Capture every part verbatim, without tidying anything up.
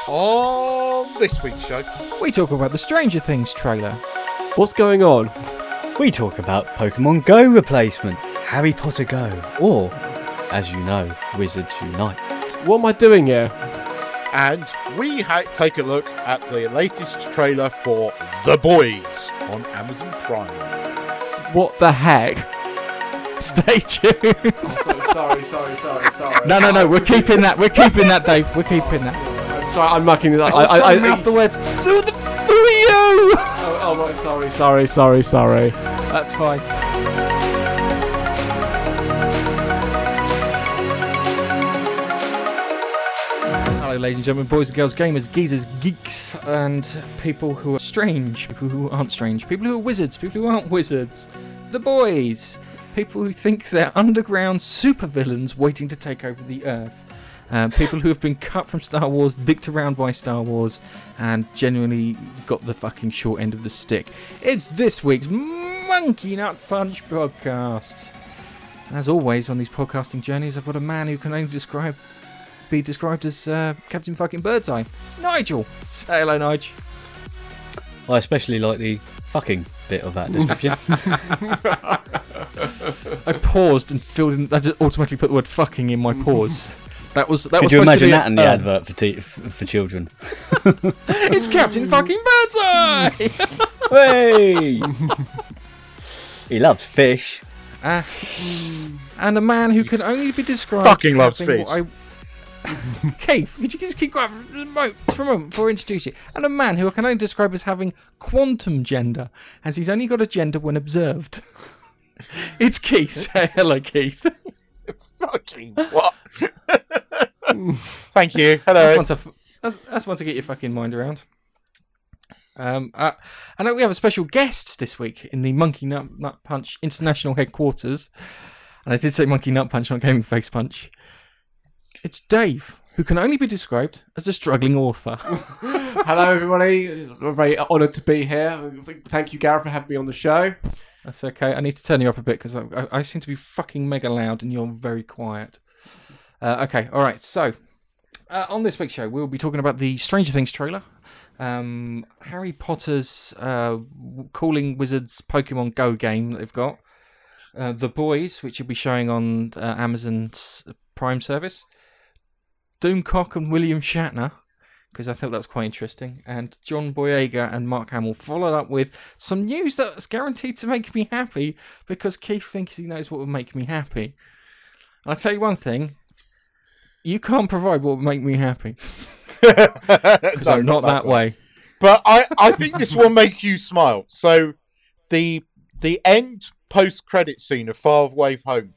On this week's show, we talk about the Stranger Things trailer. What's going on? We talk about Pokemon Go replacement, Harry Potter Go, or, as you know, Wizards Unite. What am I doing here? and we ha- take a look at the latest trailer for The Boys on Amazon Prime. What the heck? Stay tuned. Oh, sorry, sorry, sorry, sorry, sorry. No, no, no. We're keeping that. We're keeping that, Dave. We're keeping that. I'm sorry, I'm mucking it up. I, I, I, I mouth the words. Who the who are you? Oh, oh, right, sorry, sorry, sorry, sorry. That's fine. Hello, ladies and gentlemen, boys and girls, gamers, geezers, geeks, and people who are strange, people who aren't strange, people who are wizards, people who aren't wizards. The Boys. People who think they're underground supervillains waiting to take over the Earth. Um, people who have been cut from Star Wars, dicked around by Star Wars, and genuinely got the fucking short end of the stick. It's this week's Monkey Nut Punch podcast. As always on these podcasting journeys, I've got a man who can only describe, be described as uh, Captain fucking Birdseye. It's Nigel. Say hello, Nigel. I especially like the fucking bit of that description. I paused and filled in. I just automatically put the word "fucking" in my pause. That was that Could was you supposed to imagine be that a- in the uh, advert for te- f- for children? It's Captain fucking Birdseye. Hey! He loves fish. uh, and a man who can only be described. fucking as loves having fish. what I... Keith, could you just keep quiet for a moment for a moment before I introduce you? And a man who I can only describe as having quantum gender, as he's only got a gender when observed. It's Keith. Say hello, Keith. Fucking what? Thank you. That's Hello. one to, that's, that's one to get your fucking mind around. Um, uh, I know we have a special guest this week in the Monkey Nut, Nut Punch International Headquarters. And I did say Monkey Nut Punch, not Gaming Face Punch. It's Dave, who can only be described as a struggling author. Hello, everybody. I'm very honoured to be here. Thank you, Gareth, for having me on the show. That's okay. I need to turn you up a bit because I, I, I seem to be fucking mega loud and you're very quiet. Uh, okay, all right. So, uh, on this week's show, we'll be talking about the Stranger Things trailer, um, Harry Potter's uh, Calling Wizards Pokemon Go game that they've got, uh, The Boys, which will be showing on uh, Amazon's Prime service, Doomcock and William Shatner, because I thought that's quite interesting, and John Boyega and Mark Hamill followed up with some news that's guaranteed to make me happy, because Keith thinks he knows what will make me happy. And I'll tell you one thing, you can't provide what will make me happy, because No, I'm not, that way. But I, I think this will make you smile. So, the the end post credit scene of Far Away Home.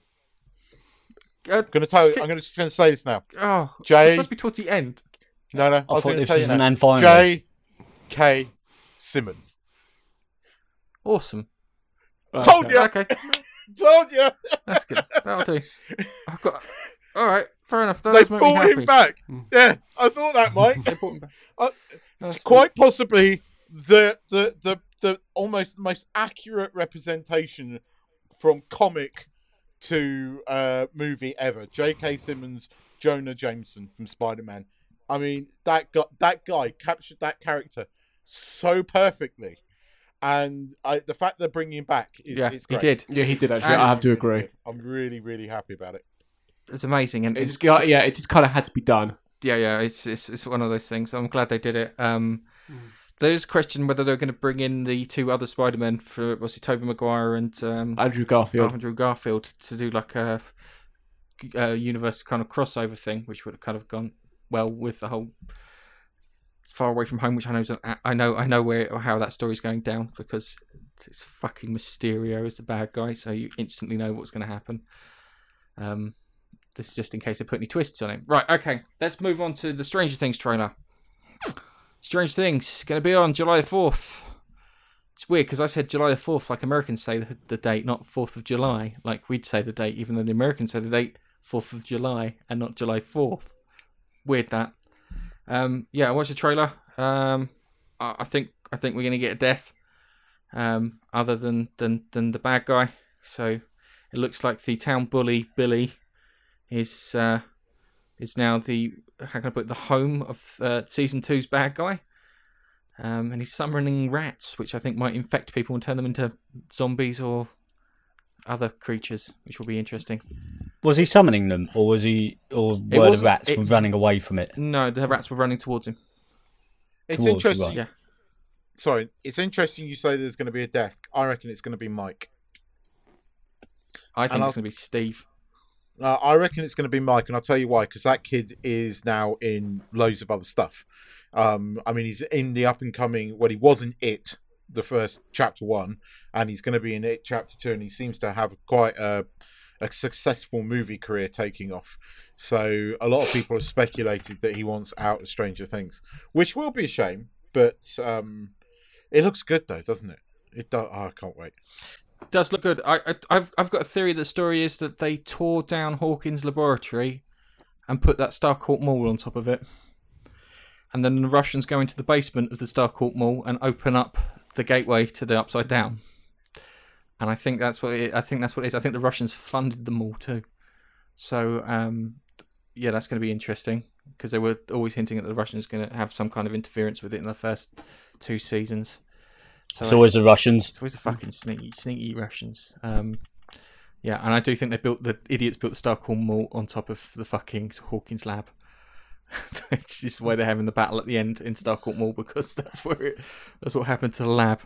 Uh, I'm gonna tell you. I'm gonna just gonna say this now. oh, Jay- it's supposed to be towards the end. No, no. I was thought gonna this tell you was now. an and finally. J. K. Simmons. Awesome. Told Okay. you. Okay, Told you. that's good. That'll do. I've got. All right, fair enough. That They does make me brought happy. him back. Yeah, I thought that, Mike. They brought him back. Uh, That's Quite possibly the the the the almost the most accurate representation from comic to uh, movie ever. J K. Simmons, Jonah Jameson from Spider-Man. I mean, that guy, that guy captured that character so perfectly, and I, the fact they're bringing him back is, Yeah, is he great. did. Yeah, he did actually. And- I have to agree. I'm really, really happy about it. It's amazing, and It it's just got, yeah, it just kind of had to be done. yeah, yeah. It's it's it's one of those things. I'm glad they did it. Um, there's a question whether they're going to bring in the two other Spider-Men for what's it, Tobey Maguire and um, Andrew Garfield. Andrew Garfield to do like a, a universe kind of crossover thing, which would have kind of gone well with the whole Far Away from Home, which I know is an, I know I know where how that story's going down because it's fucking Mysterio is the bad guy, so you instantly know what's going to happen. Um, this is just in case they put any twists on it. Right, okay, let's move on to the Stranger Things trailer. Stranger Things going to be on July fourth. It's weird because I said July the fourth like Americans say the, the date, not fourth of July, like we'd say the date, even though the Americans say the date fourth of July and not July fourth. Weird that. Um, yeah, I watched the trailer. Um, I, I think I think we're going to get a death, um, other than, than, than the bad guy. So it looks like the town bully Billy is uh, is now the how can I put it, the home of uh, season two's bad guy. Um, and he's summoning rats, which I think might infect people and turn them into zombies or other creatures, which will be interesting. Was he summoning them, or was he, or It were the wasn't- rats it- running away from it? No, the rats were running towards him. It's Towards you, interesting. right. Yeah. Sorry, it's interesting you say there's going to be a death. I reckon it's going to be Mike. I think And it's I'll- going to be Steve. Uh, I reckon it's going to be Mike, and I'll tell you why. Because that kid is now in loads of other stuff. Um, I mean, he's in the up and coming. Well, he wasn't It, the first chapter one, and he's going to be in It chapter two, and he seems to have quite a, a successful movie career taking off. So a lot of people have speculated that he wants out of Stranger Things, which will be a shame. But um, it looks good though, doesn't it? It does. Oh, I can't wait. Does look good. I, I, I've I've got a theory. The story is that they tore down Hawkins' laboratory and put that Starcourt Mall on top of it, and then the Russians go into the basement of the Starcourt Mall and open up the gateway to the Upside Down. And I think that's what it, I think that's what it is. I think the Russians funded the mall too. So um, yeah, that's going to be interesting because they were always hinting that the Russians are going to have some kind of interference with it in the first two seasons. So It's always the Russians. It's always the fucking sneaky, sneaky Russians. Um, yeah, and I do think they built the idiots built the Starcourt Mall on top of the fucking Hawkins lab. It's just why they're having the battle at the end in Starcourt Mall because that's where it, that's what happened to the lab.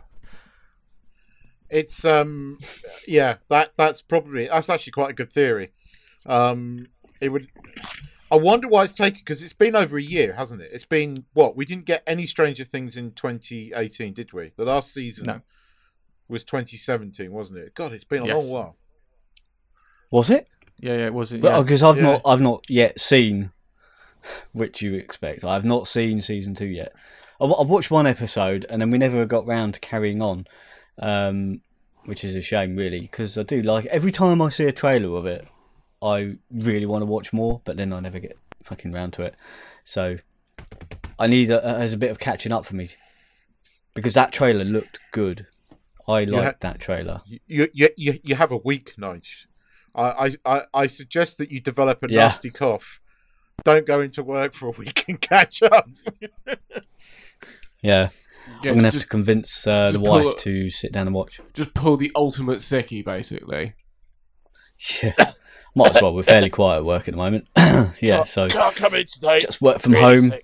It's um, yeah, that that's probably that's actually quite a good theory. Um, it would. I wonder why it's taken because it's been over a year, hasn't it? It's been what we didn't get any Stranger Things in twenty eighteen, did we? The last season No. was twenty seventeen, wasn't it? God, it's been a Yes. long while. Was it? Yeah, yeah, it wasn't. Well, Yeah. because I've Yeah. not, I've not yet seen, which you expect. I've not seen season two yet. I, I watched one episode, and then we never got round to carrying on, um, which is a shame, really, because I do like every time I see a trailer of it, I really want to watch more, but then I never get fucking round to it. So I need a, as a bit of catching up for me, because that trailer looked good. I You liked ha- that trailer. You you you, you have a weak Nige. I, I, I, I suggest that you develop a Yeah. nasty cough. Don't go into work for a week and catch up. Yeah, Yeah, I'm gonna have just, to convince uh, the just pull wife it- to sit down and watch. just pull the ultimate sickie, basically. Yeah, might as well. We're fairly quiet at work at the moment. Yeah, so Can't come in today. just work from Really home.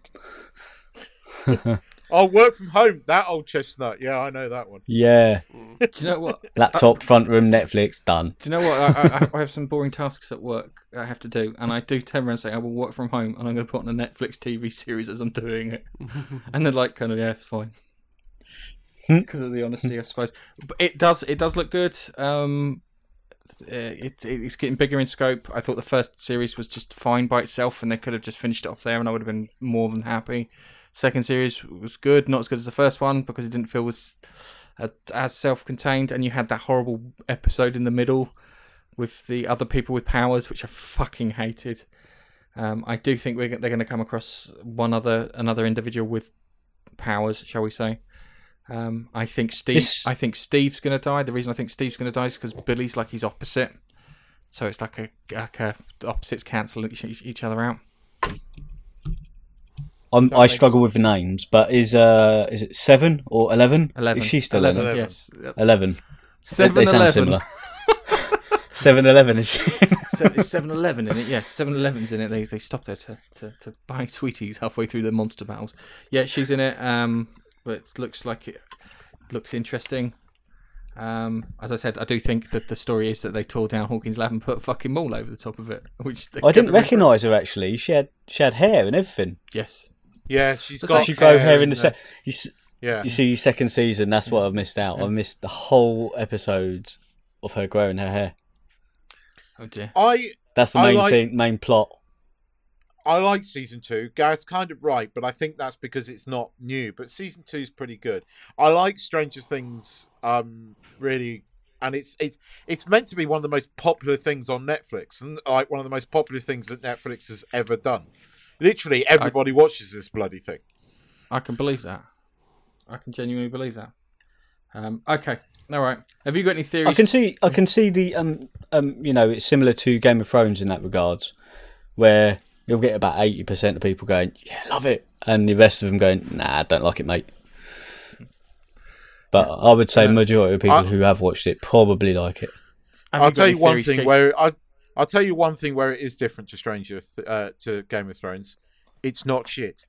sick. Oh, work from home. That old chestnut. Yeah, I know that one. Yeah, Do you know what? laptop, front room, Netflix, done. Do you know what? I, I, I have some boring tasks at work I have to do, and I do turn around and say I will work from home, and I'm going to put on a Netflix T V series as I'm doing it, and they're like, kind of, yeah, it's fine, Hmm. because of the honesty, I suppose. But it does, it does look good. Um, it, it's getting bigger in scope. I thought the first series was just fine by itself, and they could have just finished it off there, and I would have been more than happy. Second series was good, not as good as the first one because it didn't feel as uh, as self-contained, and you had that horrible episode in the middle with the other people with powers, which I fucking hated. Um, I do think we're, they're going to come across one other another individual with powers, shall we say? Um, I think Steve. This- I think Steve's going to die. The reason I think Steve's going to die is because Billy's like his opposite, so it's like a like a the opposites cancel each, each other out. I'm, That I makes- struggle with the names, but is uh is it seven or eleven? Eleven. Is she still eleven? eleven? Yes. Eleven. Seven They sound eleven. similar. Seven Eleven is she? Is Seven Eleven in it? Yeah, Seven Eleven's in it. They they stopped her to, to, to buy sweeties halfway through the monster battles. Yeah, she's in it. Um, but it looks like it looks interesting. Um, as I said, I do think that the story is that they tore down Hawkins' lab and put a fucking mall over the top of it. Which they I didn't kept it- recognise her actually. She had she had hair and everything. Yes. Yeah, she's It's got like She grow hair in in the there. se- you, s- Yeah, you see second season. That's what I missed out. I missed the whole episode of her growing her hair. Oh dear. I That's the I main like- thing, main plot. I like season two. Gareth's kind of right, but I think that's because it's not new. But season two is pretty good. I like Stranger Things, um, really, and it's it's it's meant to be one of the most popular things on Netflix, and like one of the most popular things that Netflix has ever done. Literally, everybody watches this bloody thing. I can believe that. I can genuinely believe that. Um, okay. All right. Have you got any theories? I can see, I can see the um um you know it's similar to Game of Thrones in that regards, where you'll get about eighty percent of people going, yeah, love it, and the rest of them going, nah, I don't like it, mate. But I would say Yeah. majority of people I- who have watched it probably like it. Have I'll got tell any you one theories, thing Keith? where I I'll tell you one thing where it is different to Stranger uh, to Game of Thrones. It's not shit.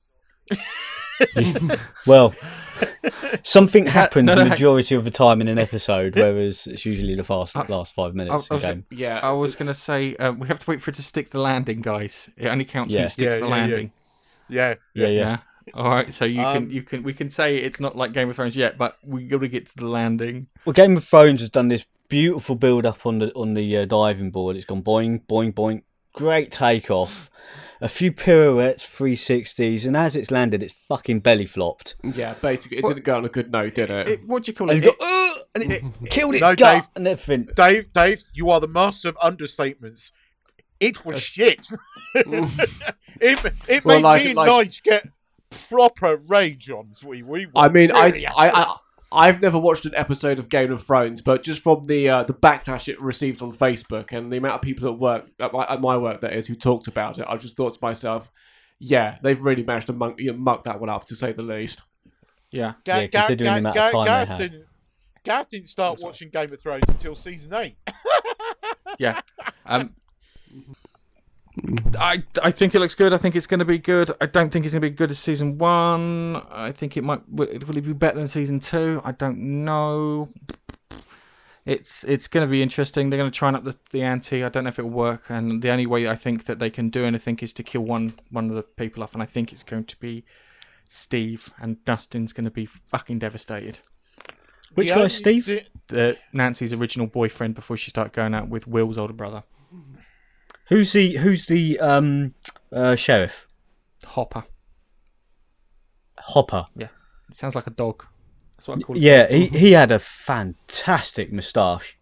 Well, something happens no, the no, majority of the time in an episode, whereas it's usually the fast, I- last five minutes I of was the game. Yeah. I was going to say uh, we have to wait for it to stick the landing, guys. It only counts when Yeah. it sticks Yeah, the yeah, yeah. landing. Yeah, Yeah, yeah. Yeah. All right. So you Um, can you can we can say it's not like Game of Thrones yet, but we got to get to the landing. Well, Game of Thrones has done this beautiful build up on the on the uh, diving board. It's gone boing, boing, boing. Great takeoff. A few pirouettes, three sixties, and as it's landed, it's fucking belly flopped. Yeah, basically, it What- didn't go on a good note, did it? It, what do you call And it? it's It- got, "Ugh," and it, killed its No, gut Dave. and everything. Dave, Dave, you are the master of understatements. It was shit. it it Well, made like- me and like- Nige get proper rage on. We we. were I mean, I, really I, I, I've never watched an episode of Game of Thrones, but just from the uh, the backlash it received on Facebook and the amount of people at work, at my, at my work that is, who talked about it, I just thought to myself, yeah, they've really managed to muck, you know, muck that one up, to say the least. yeah. Yeah, considering the amount of time they Gareth had. didn't, Gareth didn't start watching Game of Thrones until season eight. Yeah. Um, I, I think it looks good. I think it's going to be good. I don't think it's going to be good as season one. I think it might. Will it be better than season two? I don't know. It's it's going to be interesting. They're going to try and up the, the ante. I don't know if it'll work. And the only way I think that they can do anything is to kill one one of the people off. And I think it's going to be Steve. And Dustin's going to be fucking devastated. Which The guy, only- Steve? the- The Nancy's original boyfriend before she started going out with Will's older brother, Who's the who's the um uh, sheriff? Hopper. Hopper. It sounds like a dog. That's what I call it. Yeah, he he had a fantastic moustache.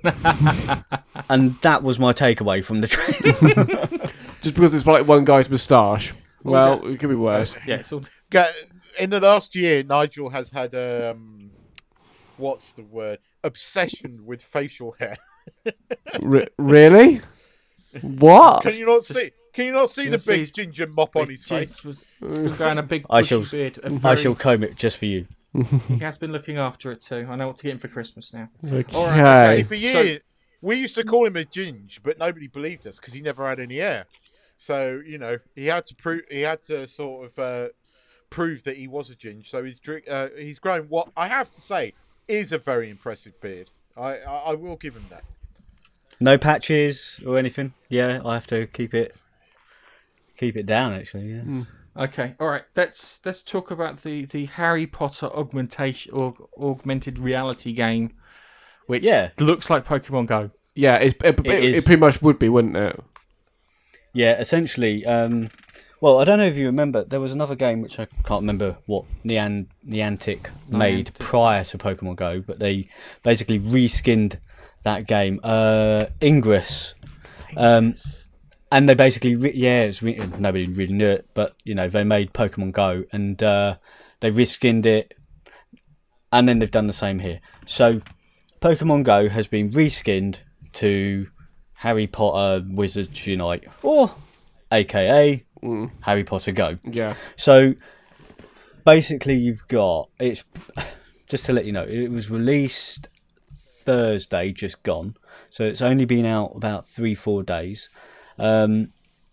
And that was my takeaway from the trailer. Just because it's like one guy's moustache. Well, Okay. it could be worse. Yeah, it's all. Ga- In the last year, Nigel has had um, what's the word? Obsession with facial hair. Re- really? What? Can you not see? Can you not see the Let's big see. ginger mop on his face? It's been growing a big I bushy shall- beard. a I very- shall comb it just for you. He has been looking after it too. I know what to get him for Christmas now. Okay. All right, See, for years, we used to call him a ginge, but nobody believed us because he never had any hair. So you know, he had to prove. He had to sort of uh, prove that he was a ginge. So he's dri- uh, he's grown what I have to say is a very impressive beard. I I, I will give him that. No patches or anything. Yeah, I have to keep it keep it down actually. Yeah. Okay, all right. Let's let's talk about the, the Harry Potter augmentation or augmented reality game, which Yeah. looks like Pokemon Go. Yeah, it's, it, it, It it, is. pretty much would be, wouldn't it? Yeah, essentially. Um, well, I don't know if you remember, there was another game which I can't remember what Nean- Niantic made Niantic. prior to Pokemon Go, but they basically reskinned that game, uh, Ingress. Um, and they basically, re- yeah, it's re- nobody really knew it, but you know, they made Pokemon Go and uh, they reskinned it, and then they've done the same here. So, Pokemon Go has been reskinned to Harry Potter Wizards Unite, or A K A Mm. Harry Potter Go. Yeah. So basically, you've got it's just to let you know, it was released Thursday, just gone. So it's only been out about three, four days. Um,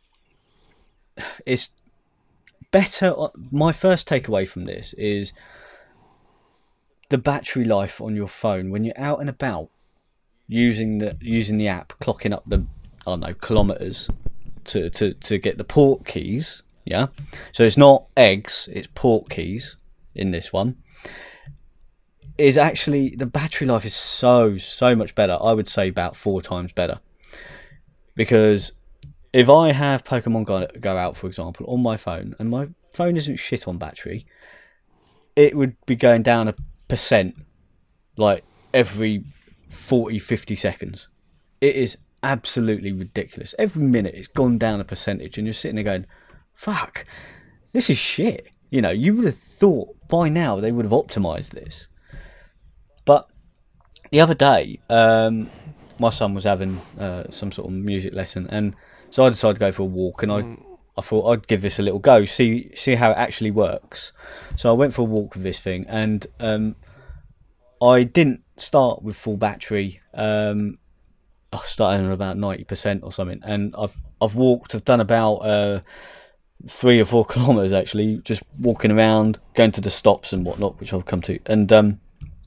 it's better. My first takeaway from this is the battery life on your phone when you're out and about using the using the app, clocking up the I don't know kilometers to, to, to get the port keys. Yeah, so it's not eggs, it's port keys in this one. Is actually the battery life is so so much better. I would say about four times better, because if I have Pokemon Go, go out, for example, on my phone, and my phone isn't shit on battery, it would be going down a percent like every forty, fifty seconds. It is absolutely ridiculous. Every minute it's gone down a percentage, and you're sitting there going, fuck, this is shit. You know, you would have thought by now they would have optimised this. But the other day, um, my son was having uh, some sort of music lesson, and so I decided to go for a walk, and I I thought I'd give this a little go, see see how it actually works. So I went for a walk with this thing, and um, I didn't start with full battery. Um, I started on about ninety percent or something, and I've I've walked. I've done about uh, three or four kilometers actually, just walking around, going to the stops and whatnot, which I'll come to. And um,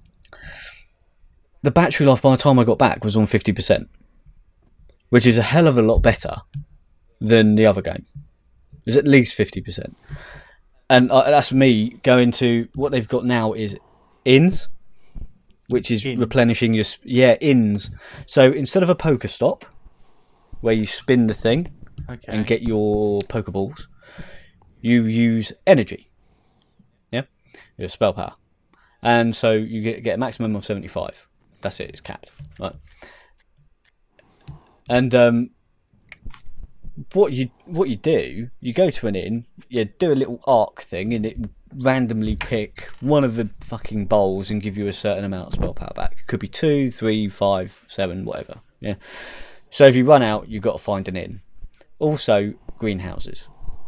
the battery life by the time I got back was on fifty percent, which is a hell of a lot better than the other game. It was at least fifty percent, and uh, that's me going to what they've got now is ins, which is Ins. replenishing your sp- yeah ins. So instead of a poker stop, where you spin the thing Okay. and get your Pokeballs, you use energy. Yeah, your spell power, and so you get get a maximum of seventy-five. That's it. It's capped, right? And um, what you what you do, you go to an inn, you do a little arc thing, and it randomly pick one of the fucking bowls and give you a certain amount of spell power back. It could be two, three, five, seven, whatever. Yeah. So if you run out, you've got to find an inn. Also, greenhouses.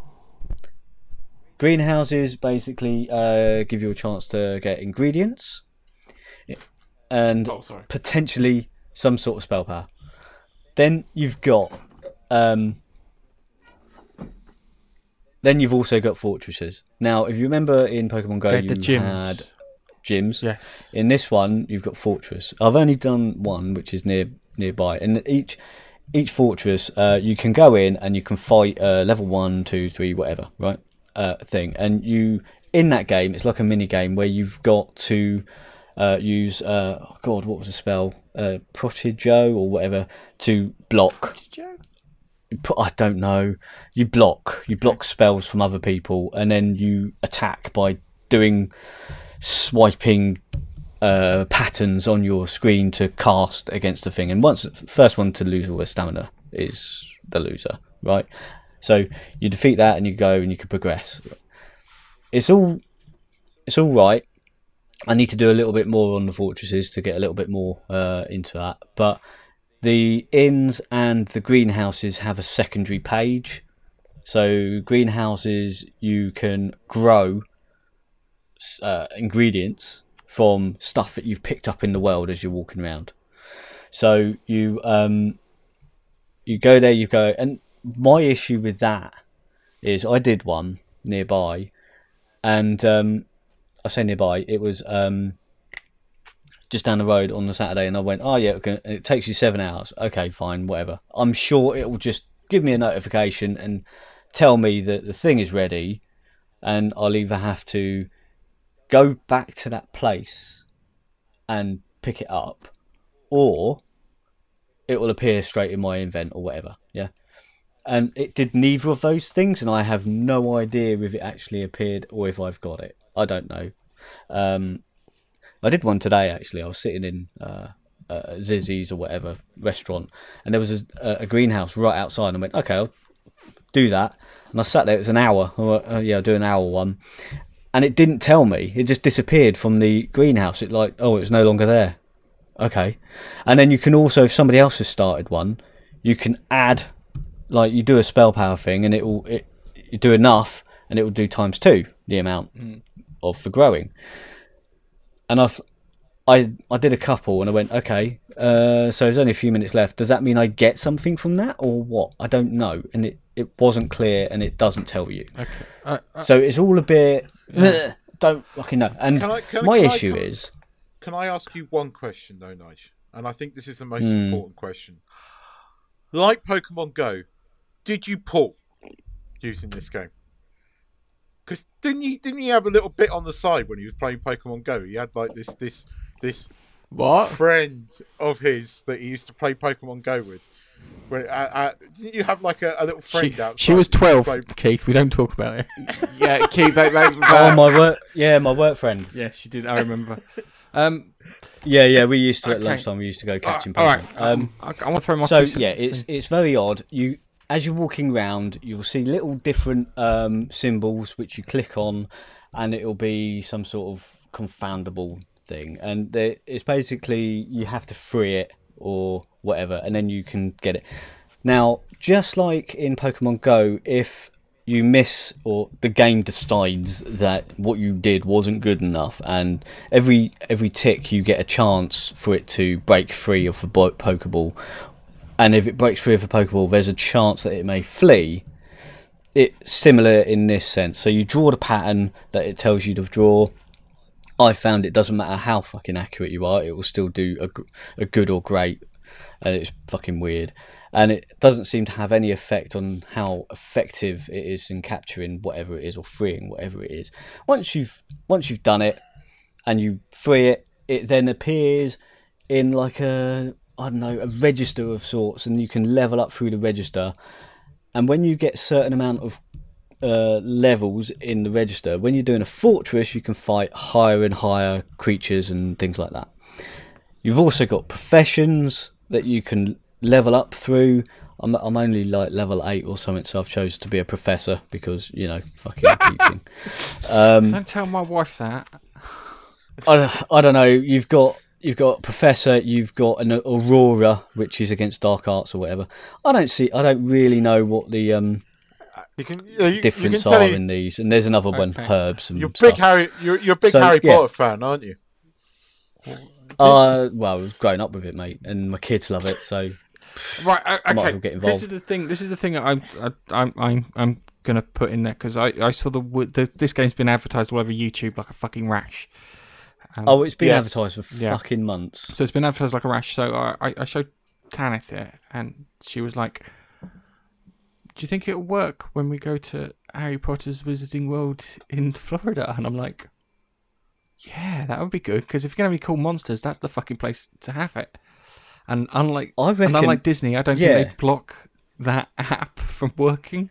Greenhouses basically uh, give you a chance to get ingredients and Oh, sorry. potentially some sort of spell power. Then you've got, um, then you've also got fortresses. Now, if you remember in Pokemon Go, They're you the gyms. had gyms. Yes. In this one, you've got fortress. I've only done one, which is near nearby, and each each fortress, uh, you can go in and you can fight uh, level one, two, three, whatever, right? Uh, thing, and you in that game, it's like a mini game where you've got to uh, use. Uh, oh God, what was the spell? Uh, Protego or whatever to block. I don't know. You block. You block spells from other people, and then you attack by doing swiping uh, patterns on your screen to cast against the thing. And once first one to lose all their stamina is the loser, right? So you defeat that, and you go, and you can progress. It's all, it's all right. I need to do a little bit more on the fortresses to get a little bit more uh, into that, but the inns and the greenhouses have a secondary page. So greenhouses, you can grow uh, ingredients from stuff that you've picked up in the world as you're walking around. So you um, you go there, you go, and my issue with that is I did one nearby, and um, I say nearby, it was um, just down the road on the Saturday, and I went, oh yeah, okay, it takes you seven hours. Okay, fine, whatever. I'm sure it will just give me a notification and tell me that the thing is ready, and I'll either have to go back to that place and pick it up, or it will appear straight in my event or whatever. Yeah. And it did neither of those things, and I have no idea if it actually appeared or if I've got it. I don't know. Um, I did one today, actually. I was sitting in uh, uh, Zizzy's or whatever restaurant, and there was a, a greenhouse right outside, and I went, okay, I'll do that. And I sat there, it was an hour. I went, oh, yeah, I'll do an hour one. And it didn't tell me. It just disappeared from the greenhouse. It like, oh, it was no longer there. Okay. And then you can also, if somebody else has started one, you can add, like you do a spell power thing, and it will it you do enough, and it will do times two the amount mm. of for growing. And I, I, I did a couple, and I went, okay, uh, so there's only a few minutes left. Does that mean I get something from that, or what? I don't know, and it, it wasn't clear, and it doesn't tell you. Okay. Uh, uh, so it's all a bit yeah. don't fucking know. And can I, can, my can issue I, can, is, can I ask you one question though, Nige? And I think this is the most mm. important question. Like Pokemon Go, did you port using this game? Because didn't you didn't you have a little bit on the side when he was playing Pokemon Go? He had like this this this What? friend of his that he used to play Pokemon Go with. When, uh, uh, didn't you have like a, a little friend she, outside? she was twelve, play... Keith. We don't talk about it. Yeah, Keith. That, that, oh, my work. Yeah, my work friend. Yeah, she did. I remember. um, yeah, yeah. We used to at okay. lunchtime. We used to go catching. Uh, all right. Um, I, I want to throw my so two yeah, it's in. it's very odd. You as you're walking around, you'll see little different um, symbols which you click on, and it'll be some sort of confoundable thing, and there, it's basically you have to free it or whatever, and then you can get it. Now, just like in Pokemon Go, if you miss, or the game decides that what you did wasn't good enough, and every every tick you get a chance for it to break free of a bo- Pokeball, and if it breaks free of a Pokeball, there's a chance that it may flee. It's similar in this sense. So you draw the pattern that it tells you to draw. I found it doesn't matter how fucking accurate you are, it will still do a, a good or great, and it's fucking weird. And it doesn't seem to have any effect on how effective it is in capturing whatever it is or freeing whatever it is. Once you've once you've done it and you free it, it then appears in like a I don't know a register of sorts, and you can level up through the register. And when you get a certain amount of uh, levels in the register, when you're doing a fortress, you can fight higher and higher creatures and things like that. You've also got professions that you can level up through. I'm I'm only like level eight or something, so I've chosen to be a professor because, you know, fucking teaching. Um, Don't tell my wife that. I, I don't know. You've got you've got professor. You've got an aurora, which is against dark arts or whatever. I don't see. I don't really know what the um You can uh, you, difference you can tell are he- in these. And there's another one, Okay. herbs and You're stuff. big Harry. You're you're a big So, Harry yeah. Potter fan, aren't you? Uh, well, I've grown up with it, mate, and my kids love it. So Right. o- I might as Okay. well get This involved. is the thing. This is the thing that I'm I, I'm I'm I'm gonna put in there because I, I saw the, w- the this game's been advertised all over YouTube like a fucking rash. Um, oh, it's been Yes. advertised for Yeah. fucking months. So it's been advertised like a rash. So I, I, I showed Tanith it, and she was like, "Do you think it'll work when we go to Harry Potter's Wizarding World in Florida?" And I'm like, "Yeah, that would be good because if you're gonna have any cool monsters, that's the fucking place to have it." And unlike I reckon. and unlike Disney, I don't yeah. think they'd block that app from working.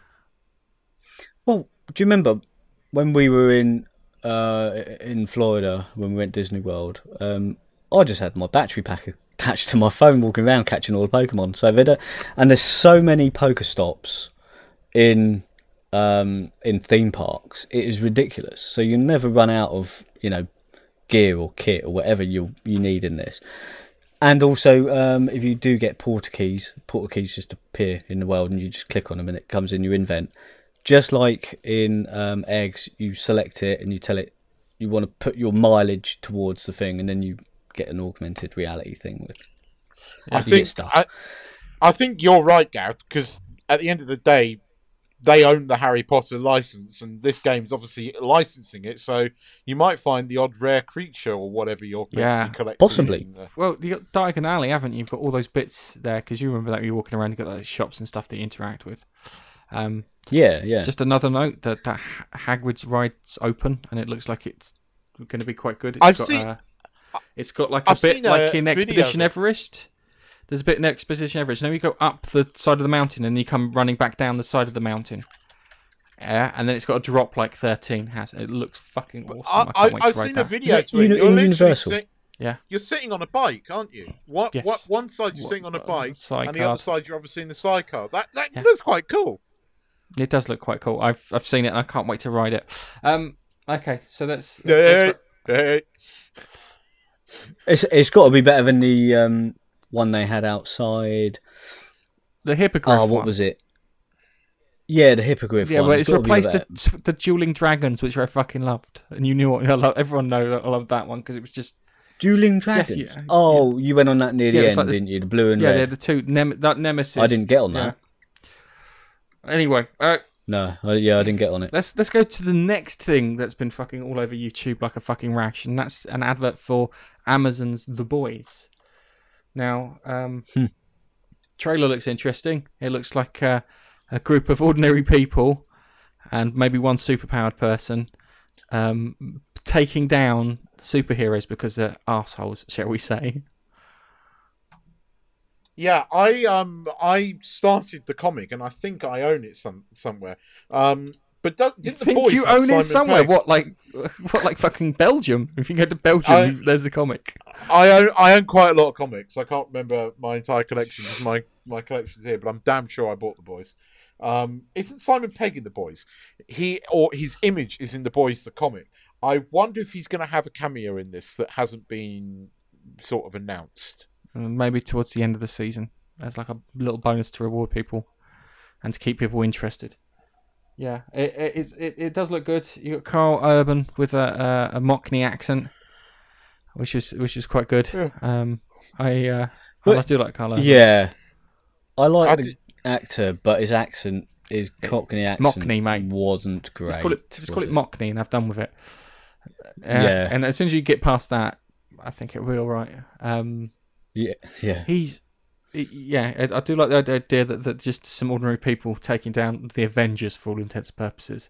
Well, do you remember when we were in uh, in Florida when we went Disney World? Um, I just had my battery pack attached to my phone, walking around catching all the Pokemon. So they don't, and there's so many Pokestops in um, in theme parks. It is ridiculous. So you never run out of you know gear or kit or whatever you you need in this. And also, um, if you do get porter keys, porter keys just appear in the world, and you just click on them, and it comes in your invent. Just like in um, eggs, you select it and you tell it you want to put your mileage towards the thing, and then you get an augmented reality thing with. I you think get stuff. I, I think you're right, Gareth, because at the end of the day, they own the Harry Potter license, and this game's obviously licensing it. So you might find the odd rare creature or whatever you're meant Yeah. to be collecting. Possibly. in the- Well, you got Diagon Alley, haven't you? You've got all those bits there because you remember that you're walking around, you've got those shops and stuff that you interact with. Um, Yeah, yeah. Just another note that, that Ha- Hagrid's ride's open and it looks like it's going to be quite good. It's I've got, seen- uh, it's got like a I've bit seen a like in video Expedition of it. Everest. There's a bit in Expedition Everest. Now you go up the side of the mountain and you come running back down the side of the mountain. Yeah, and then it's got a drop like thirteen has. It looks fucking awesome. I, I, can't I, wait to I've ride seen that. a video Is it to it. uni- You're in literally Universal? sit- Yeah. You're sitting on a bike, aren't you? What? Yes. What? One side you're What- sitting on a uh, bike, sidecar. and the other side you're obviously in the sidecar. That that Yeah. looks quite cool. It does look quite cool. I've I've seen it and I can't wait to ride it. Um. Okay, so that's. Hey, hey. It's it's got to be better than the um, one they had outside. the hippogriff. Oh, what one. was it? Yeah, the hippogriff Yeah, one. well, it's gotta be replaced better. the the dueling dragons, which I fucking loved, and you knew what I love. Everyone know that I loved that one because it was just Dueling Dragons. yeah, oh, you went on that near Yeah, the it's end, like the- didn't you? The blue and yeah, they're red. the two nem- that nemesis. I didn't get on Yeah. that. Anyway, uh, No, I, yeah, I didn't get on it. let's let's go to the next thing that's been fucking all over YouTube like a fucking rash, and that's an advert for Amazon's The Boys. Now, um, Hmm. trailer looks interesting. It looks like uh, a group of ordinary people and maybe one superpowered person um, taking down superheroes because they're assholes, shall we say? Yeah, I um I started the comic, and I think I own it some somewhere. Um, but do, You didn't the think boys you have own Simon it somewhere? Pegg? What like what like fucking Belgium? If you go to Belgium, I- you- there's the comic. I own I own quite a lot of comics. I can't remember my entire collection because my my collection's here, but I'm damn sure I bought the boys. Um, isn't Simon Pegg in the boys? He or his image is in the boys the comic. I wonder if he's going to have a cameo in this that hasn't been sort of announced. Uh, maybe towards the end of the season, as like a little bonus to reward people and to keep people interested. Yeah, it it, it it does look good. You got Carl Urban with a a, a Mockney accent, which is which is quite good. Yeah. Um, I uh, But- I do like Carl Urban. Yeah, I like I the did- actor, but his accent, his Cockney it's accent, Mockney, mate. wasn't great. just call it just call was it Mockney, and I've done with it. Uh, Yeah. and as soon as you get past that, I think it'll be all right. Um, Yeah, yeah. he's he- yeah, I, I do like the idea that, that just some ordinary people taking down the Avengers for all intents and purposes.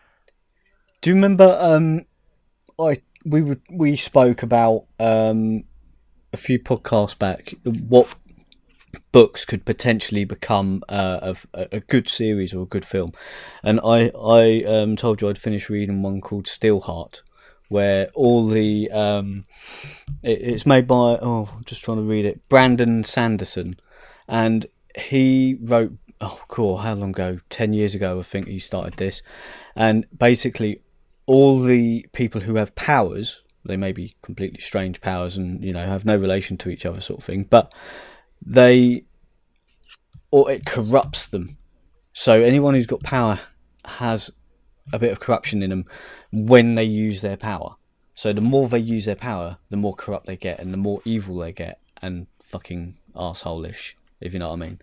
Do you remember? Um, I we would we spoke about um a few podcasts back what books could potentially become uh, of a, a good series or a good film, and I I um told you I'd finished reading one called Steelheart, where all the um it, it's made by oh I'm just trying to read it Brandon Sanderson, and he wrote oh cool how long ago ten years ago I think he started this, and basically all the people who have powers, they may be completely strange powers and you know have no relation to each other sort of thing, but they or it corrupts them. So anyone who's got power has a bit of corruption in them when they use their power. So the more they use their power, the more corrupt they get and the more evil they get and fucking arsehole-ish, if you know what I mean.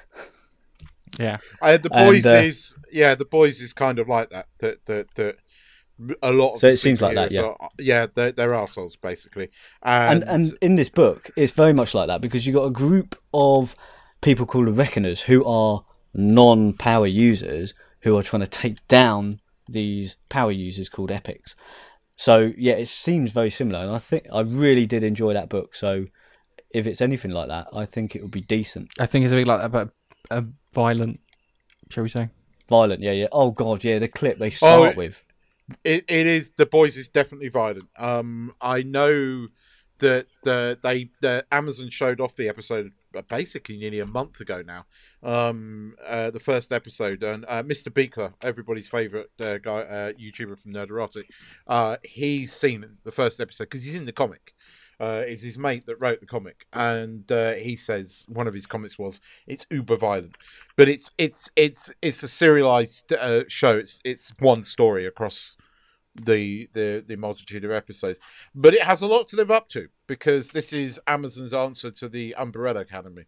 Yeah, I had the And, boys uh, is yeah, the boys is kind of like that. That that that a lot of So the it seems like that, superheroes yeah. are, yeah, they're they're arseholes basically, And and, and in this book, it's very much like that because you've got a group of people called the Reckoners who are non-power users who are trying to take down these power users called Epics. So yeah, it seems very similar, and I think I really did enjoy that book. So if it's anything like that, I think it would be decent. I think it's a bit like that, but a violent, shall we say? Violent, yeah, yeah. Oh god, yeah, the clip they start it- with. It, it is the boys is definitely violent. Um, I know that the they the Amazon showed off the episode uh, basically nearly a month ago now. Um, uh, the first episode, and uh, Mister Beekler, everybody's favorite uh, guy, uh, YouTuber from Nerdarati, uh, he's seen the first episode because he's in the comic. Uh, it's his mate that wrote the comic, and uh, he says one of his comments was, "It's uber violent," but it's it's it's it's a serialized uh, show. It's it's one story across the the the multitude of episodes, but it has a lot to live up to because this is Amazon's answer to the Umbrella Academy.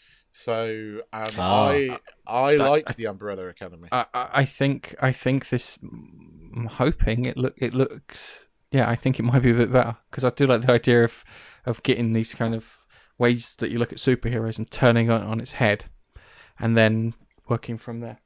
So um, Ah. I I That- like the Umbrella Academy. I, I I think I think this. I'm hoping it look it looks. Yeah, I think it might be a bit better because I do like the idea of of getting these kind of ways that you look at superheroes and turning it on its head, and then working from there.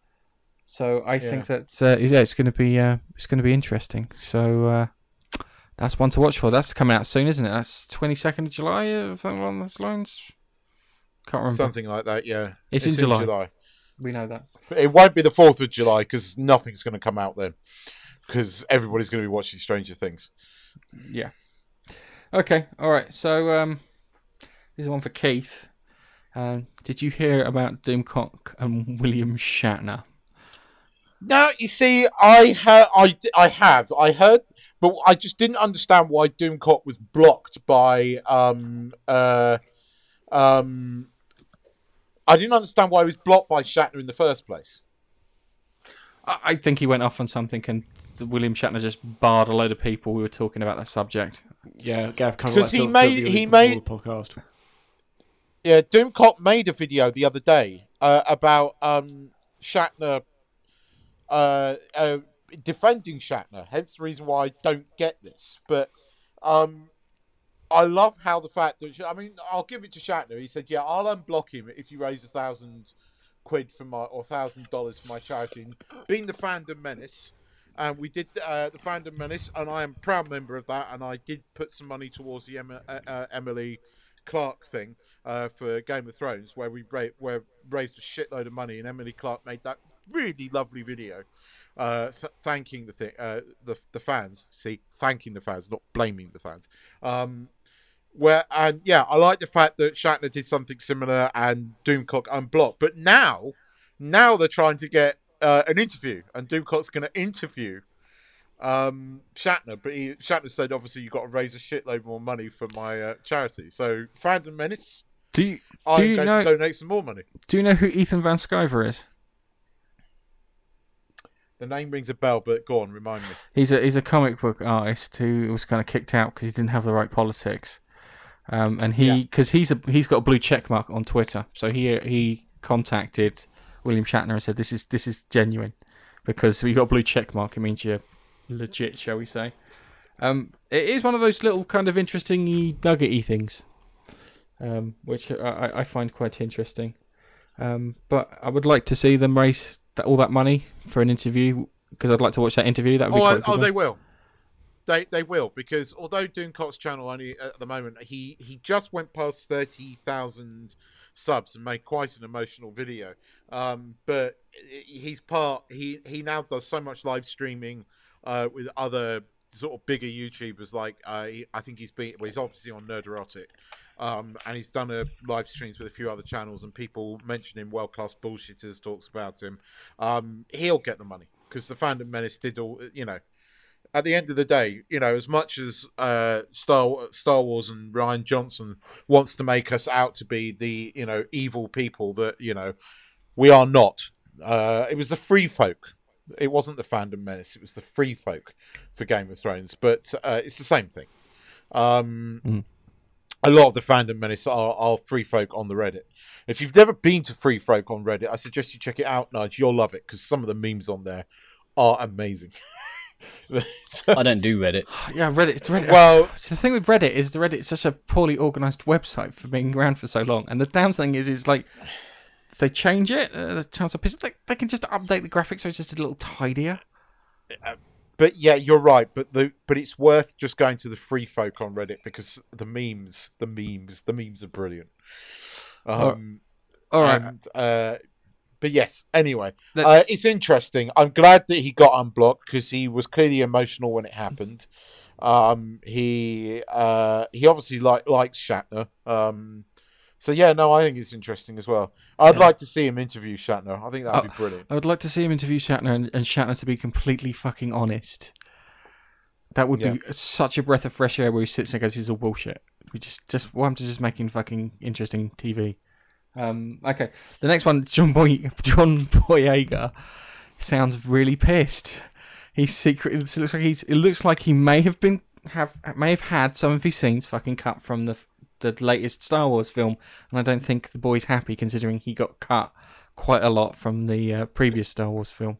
So I think that uh, yeah, it's going to be uh, it's going to be interesting. So uh, that's one to watch for. That's coming out soon, isn't it? That's twenty second of July or something along those lines. Can't remember. Something like that, yeah. It's in July. We know that. It won't be the fourth of July because nothing's going to come out then. Because everybody's going to be watching Stranger Things. Yeah. Okay. All right. So um, this is one for Keith. Um, did you hear about Doomcock and William Shatner? Now, you see, I ha- I, I have. I heard, but I just didn't understand why Doomcock was blocked by. Um, uh, um, I didn't understand why he was blocked by Shatner in the first place. I, I think he went off on something, and William Shatner just barred a load of people who were talking about that subject. Yeah, Gav kind of 'Cause like he filled- made- filled the he before made- the podcast. Yeah, Doomcock made a video the other day uh, about um, Shatner uh, uh, defending Shatner. Hence the reason why I don't get this. But um, I love how the fact that I mean, I'll give it to Shatner. He said, "Yeah, I'll unblock him if you raise a thousand quid for my or thousand dollars for my charity." And being the Fandom Menace, and we did uh, the Fandom Menace, and I am a proud member of that. And I did put some money towards the Emma, uh, uh, Emily Clark thing uh, for Game of Thrones, where we ra- where raised a shitload of money, and Emily Clark made that really lovely video, uh, th- thanking the thing, uh, the the fans. See, thanking the fans, not blaming the fans. Um, where and yeah, I like the fact that Shatner did something similar and Doomcock unblocked. But now, now they're trying to get uh, an interview, and Doomcock's going to interview um Shatner, but he, Shatner said obviously you've got to raise a shitload more money for my uh, charity. So Fandom Menace, Do you I'm do you going know to donate some more money. do you know who Ethan Van Sciver is? The name rings a bell, but go on, remind me. He's a he's a comic book artist who was kind of kicked out because he didn't have the right politics. Um, and he because he's a he's got a blue check mark on Twitter, so he he contacted William Shatner and said this is this is genuine because if you got a blue check mark, it means you're legit, shall we say? Um, it is one of those little kind of interesting nuggety things, um, which I, I find quite interesting. Um, but I would like to see them raise that, all that money for an interview because I'd like to watch that interview. That would be Oh, quite I, a good oh one. they will. They they will because although Doomcock's channel only at the moment he he just went past thirty thousand subs and made quite an emotional video. Um, but he's part he he now does so much live streaming uh, with other sort of bigger YouTubers like uh, he, I think he's been well, he's obviously on Nerderotic. Um, and he's done a live streams with a few other channels, and people mention him. World Class Bullshitters talks about him. Um, he'll get the money because the Fandom Menace did all. You know, at the end of the day, you know, as much as uh, Star Star Wars and Ryan Johnson wants to make us out to be the you know evil people that you know we are not. Uh, it was the free folk. It wasn't the Fandom Menace. It was the free folk for Game of Thrones. But uh, it's the same thing. Um, Mm. A lot of the Fandom Menace are, are free folk on the Reddit. If you've never been to free folk on Reddit, I suggest you check it out, Nudge. You'll love it because some of the memes on there are amazing. I don't do Reddit. Yeah, Reddit. Reddit. Well, the thing with Reddit is the Reddit is such a poorly organised website for being around for so long, and the damn thing is, is like if they change it, uh, the chance of piss, they, they can just update the graphics so it's just a little tidier. but yeah, you're right. But the but it's worth just going to the free folk on Reddit because the memes, the memes, the memes are brilliant. Um, All right, And, uh, but yes, anyway, uh, Let's- it's interesting. I'm glad that he got unblocked because he was clearly emotional when it happened. Um, he uh, he obviously like likes Shatner. Um, so yeah, no, I think it's interesting as well. I'd like to see him interview Shatner. I think that would Oh, be brilliant. I would like to see him interview Shatner and, and Shatner to be completely fucking honest. That would be such a breath of fresh air where he sits and goes, "This is all bullshit." We just just want him to just making fucking interesting T V. Um, okay, the next one, John Boy John Boyega, sounds really pissed. He's secret. It looks like he's. It looks like he may have been have may have had some of his scenes fucking cut from the the latest Star Wars film, and I don't think the boy's happy considering he got cut quite a lot from the uh, previous Star Wars film.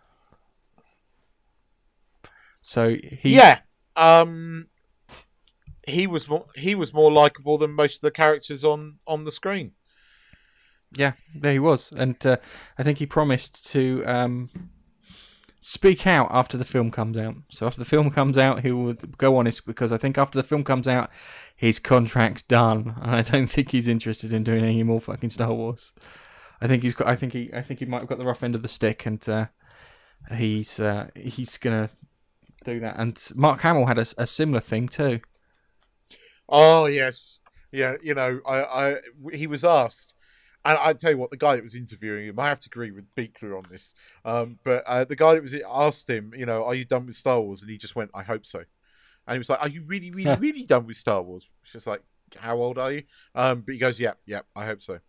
So he Yeah, um, he was more he was more likable than most of the characters on on the screen. Yeah, there he was, and uh, I think he promised to um, speak out after the film comes out. So after the film comes out, he will go honest because I think after the film comes out, his contract's done, and I don't think he's interested in doing any more fucking Star Wars. I think he's got. I think he. I think he might have got the rough end of the stick, and uh, he's uh, he's gonna do that. And Mark Hamill had a, a similar thing too. Oh yes, yeah. You know, I, I he was asked. And I tell you what, the guy that was interviewing him, I have to agree with Beekler on this. Um, but uh, the guy that was asked him, you know, are you done with Star Wars? And he just went, I hope so. And he was like, are you really, really, really done with Star Wars? It's just like, how old are you? Um, but he goes, yeah, yeah, I hope so.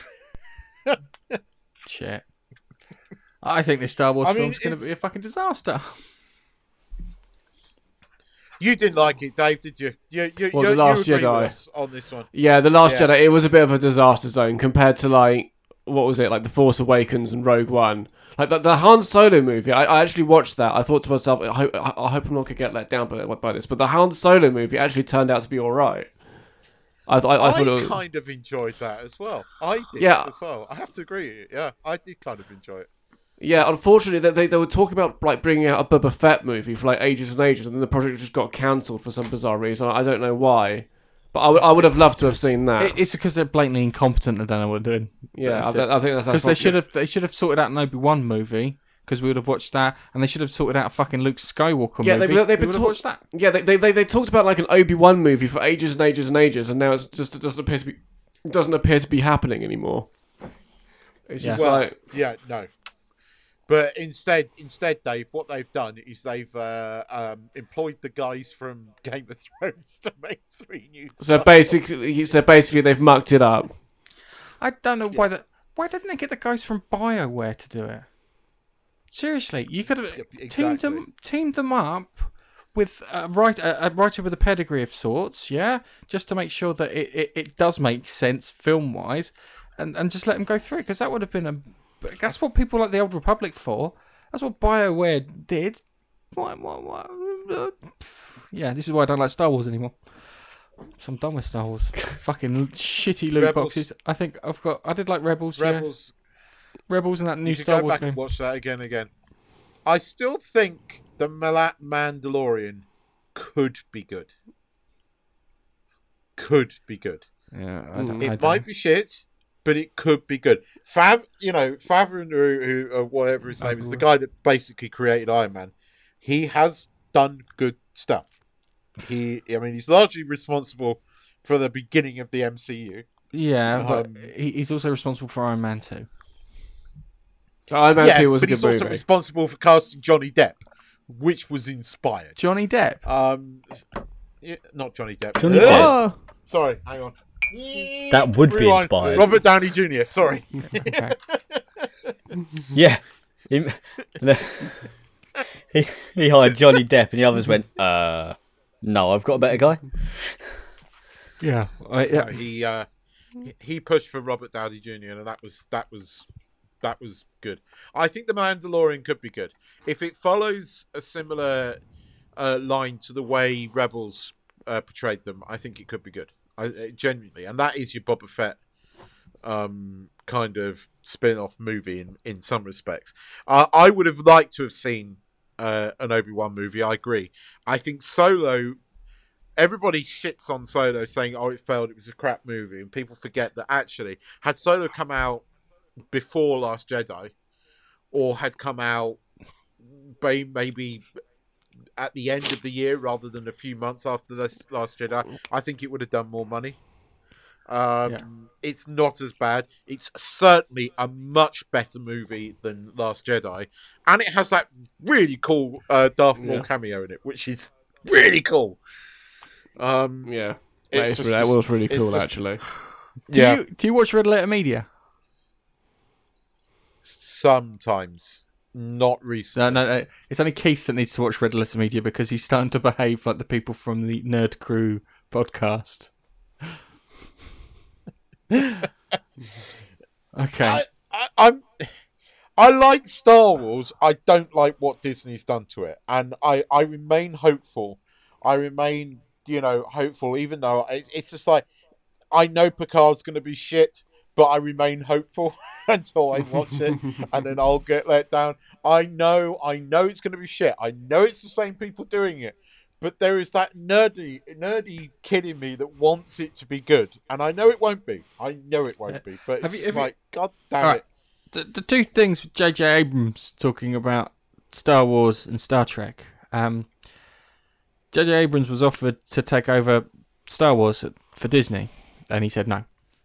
Shit. I think this Star Wars I mean, film's going to it's- be a fucking disaster. You didn't like it, Dave, did you? You, you, Well, you, The Last you agree Jedi. with us on this one. Yeah, The Last Yeah. Jedi, it was a bit of a disaster zone compared to, like, what was it, like The Force Awakens and Rogue One. Like, the, the Han Solo movie, I, I actually watched that. I thought to myself, I hope, I, I hope I'm not going to get let down by, by this. But the Han Solo movie actually turned out to be all right. I, th- I, I I, thought it was... kind of enjoyed that as well. I did Yeah. as well. I have to agree. Yeah, I did kind of enjoy it. Yeah, unfortunately, they, they they were talking about like bringing out a Boba Fett movie for like ages and ages, and then the project just got cancelled for some bizarre reason. I don't know why, but I would I would have loved to have seen that. It, it's because they're blatantly incompetent and don't know what they're doing. yeah, I, That's it. I think that's Because they should have they should have sorted out an Obi-Wan movie because we would have watched that, and they should have sorted out a fucking Luke Skywalker Yeah, movie. they've- they've we been would have talk- watched that. Yeah, they, they they they talked about like an Obi Wan movie for ages and ages and ages, and now it's just it doesn't appear to be it doesn't appear to be happening anymore. It's just Well, like yeah, no. But instead, instead, Dave, what they've done is they've uh, um, employed the guys from Game of Thrones to make three new. so Star Wars. basically so basically they've mucked it up. I don't know why that. Why didn't they get the guys from BioWare to do it? Seriously, you could have Exactly. teamed them teamed them up with a writer, a writer with a pedigree of sorts, yeah, just to make sure that it, it, it does make sense film wise, and, and just let them go through it, because that would have been a. That's what people like the Old Republic for. That's what BioWare did. What, what, what, uh, yeah, this is why I don't like Star Wars anymore. So I'm done with Star Wars. Fucking shitty loot Rebels. boxes. I think I've got. I did like Rebels. Rebels. Yeah. Rebels and that new You should Star go Wars back game. and watch that again and again. I still think the Malat Mandalorian could be good. Could be good. Yeah, I don't, It I don't might be shit, but it could be good. Fav, you know, Favreau, who, who uh, whatever his name is, the guy that basically created Iron Man, he has done good stuff. He, I mean, he's largely responsible for the beginning of the M C U. Yeah, but Um, he, he's also responsible for Iron Man two. Iron Man yeah, two was but a good he's also movie. responsible for casting Johnny Depp, which was inspired. Johnny Depp. Um, yeah, not Johnny Depp. Johnny Uh, Depp. Sorry, hang on. That would be Rewind. inspired. Robert Downey Junior Sorry. Okay. Yeah. He, he, he hired Johnny Depp and the others went, uh, no, I've got a better guy. Yeah. I, No, yeah. he uh, he pushed for Robert Downey Junior and that was that was that was good. I think the Mandalorian could be good if it follows a similar uh, line to the way Rebels uh, portrayed them. I think it could be good. I, uh, genuinely, and that is your Boba Fett um, kind of spin-off movie in in some respects. Uh, I would have liked to have seen uh, an Obi-Wan movie. I agree. I think Solo. Everybody shits on Solo saying, oh, it failed, it was a crap movie. And people forget that actually, had Solo come out before Last Jedi, or had come out by maybe at the end of the year rather than a few months after this Last Jedi, I think it would have done more money. Um, Yeah. It's not as bad. It's certainly a much better movie than Last Jedi. And it has that really cool uh, Darth Maul Yeah. cameo in it, which is really cool. Um, Yeah, It's that, is- just- that was really it's cool, just- actually. Do yeah, you do you watch Red Letter Media? sometimes, not recently. No, no, no. It's only Keith that needs to watch Red Letter Media because he's starting to behave like the people from the Nerd Crew podcast. Okay. I, I, I'm. I like Star Wars. I don't like what Disney's done to it, and I, I remain hopeful. I remain, you know, hopeful, even though it's, it's just like I know Picard's going to be shit, but I remain hopeful until I watch it, and then I'll get let down. I know, I know it's going to be shit. I know it's the same people doing it, but there is that nerdy, nerdy kid in me that wants it to be good, and I know it won't be. I know it won't be, but it's Have you- just have you- like, God damn All right. it. the, the two things with J J Abrams talking about Star Wars and Star Trek. Um, J J Abrams was offered to take over Star Wars for Disney, and he said no.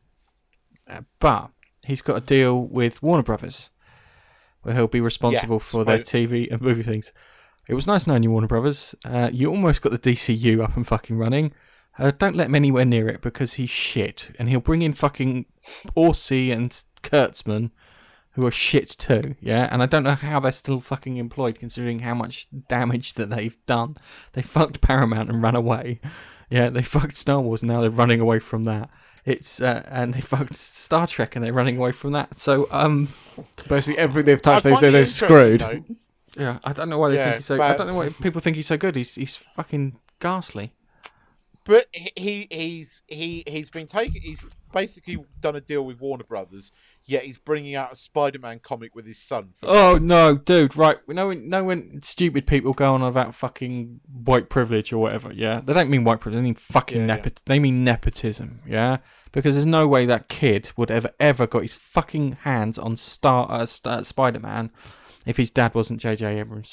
Uh, but he's got a deal with Warner Brothers, where he'll be responsible Yeah, for their suppose- T V and movie things. It was nice knowing you, Warner Brothers. Uh, you almost got the D C U up and fucking running. Uh, don't let him anywhere near it because he's shit, and he'll bring in fucking Orsi and Kurtzman, who are shit too, yeah? And I don't know how they're still fucking employed considering how much damage that they've done. They fucked Paramount and ran away. Yeah, they fucked Star Wars and now they're running away from that. It's uh, and they fucked Star Trek and they're running away from that. So, um... Basically, everything they've touched, I they, find they, it they're interesting, screwed. though. yeah, I don't know why they Yeah, think he's so... I but- don't know why people think he's so good. He's he's fucking ghastly. But he he- he's he he's been taking. He's basically done a deal with Warner Brothers. Yet he's bringing out a Spider-Man comic with his son. Oh, no, dude, right. You know when, know when stupid people go on about fucking white privilege or whatever, yeah? They don't mean white privilege, they mean fucking Yeah, nepot- They mean nepotism, yeah? Because there's no way that kid would ever, ever got his fucking hands on Star uh, Star- Spider-Man if his dad wasn't J J Abrams.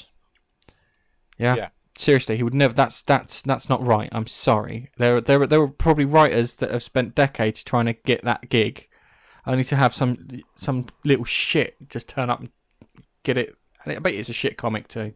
Yeah? Yeah. Seriously, he would never. That's that's that's not right. I'm sorry. There, there, there were probably writers that have spent decades trying to get that gig, only to have some some little shit just turn up and get it. And I bet you it's a shit comic too.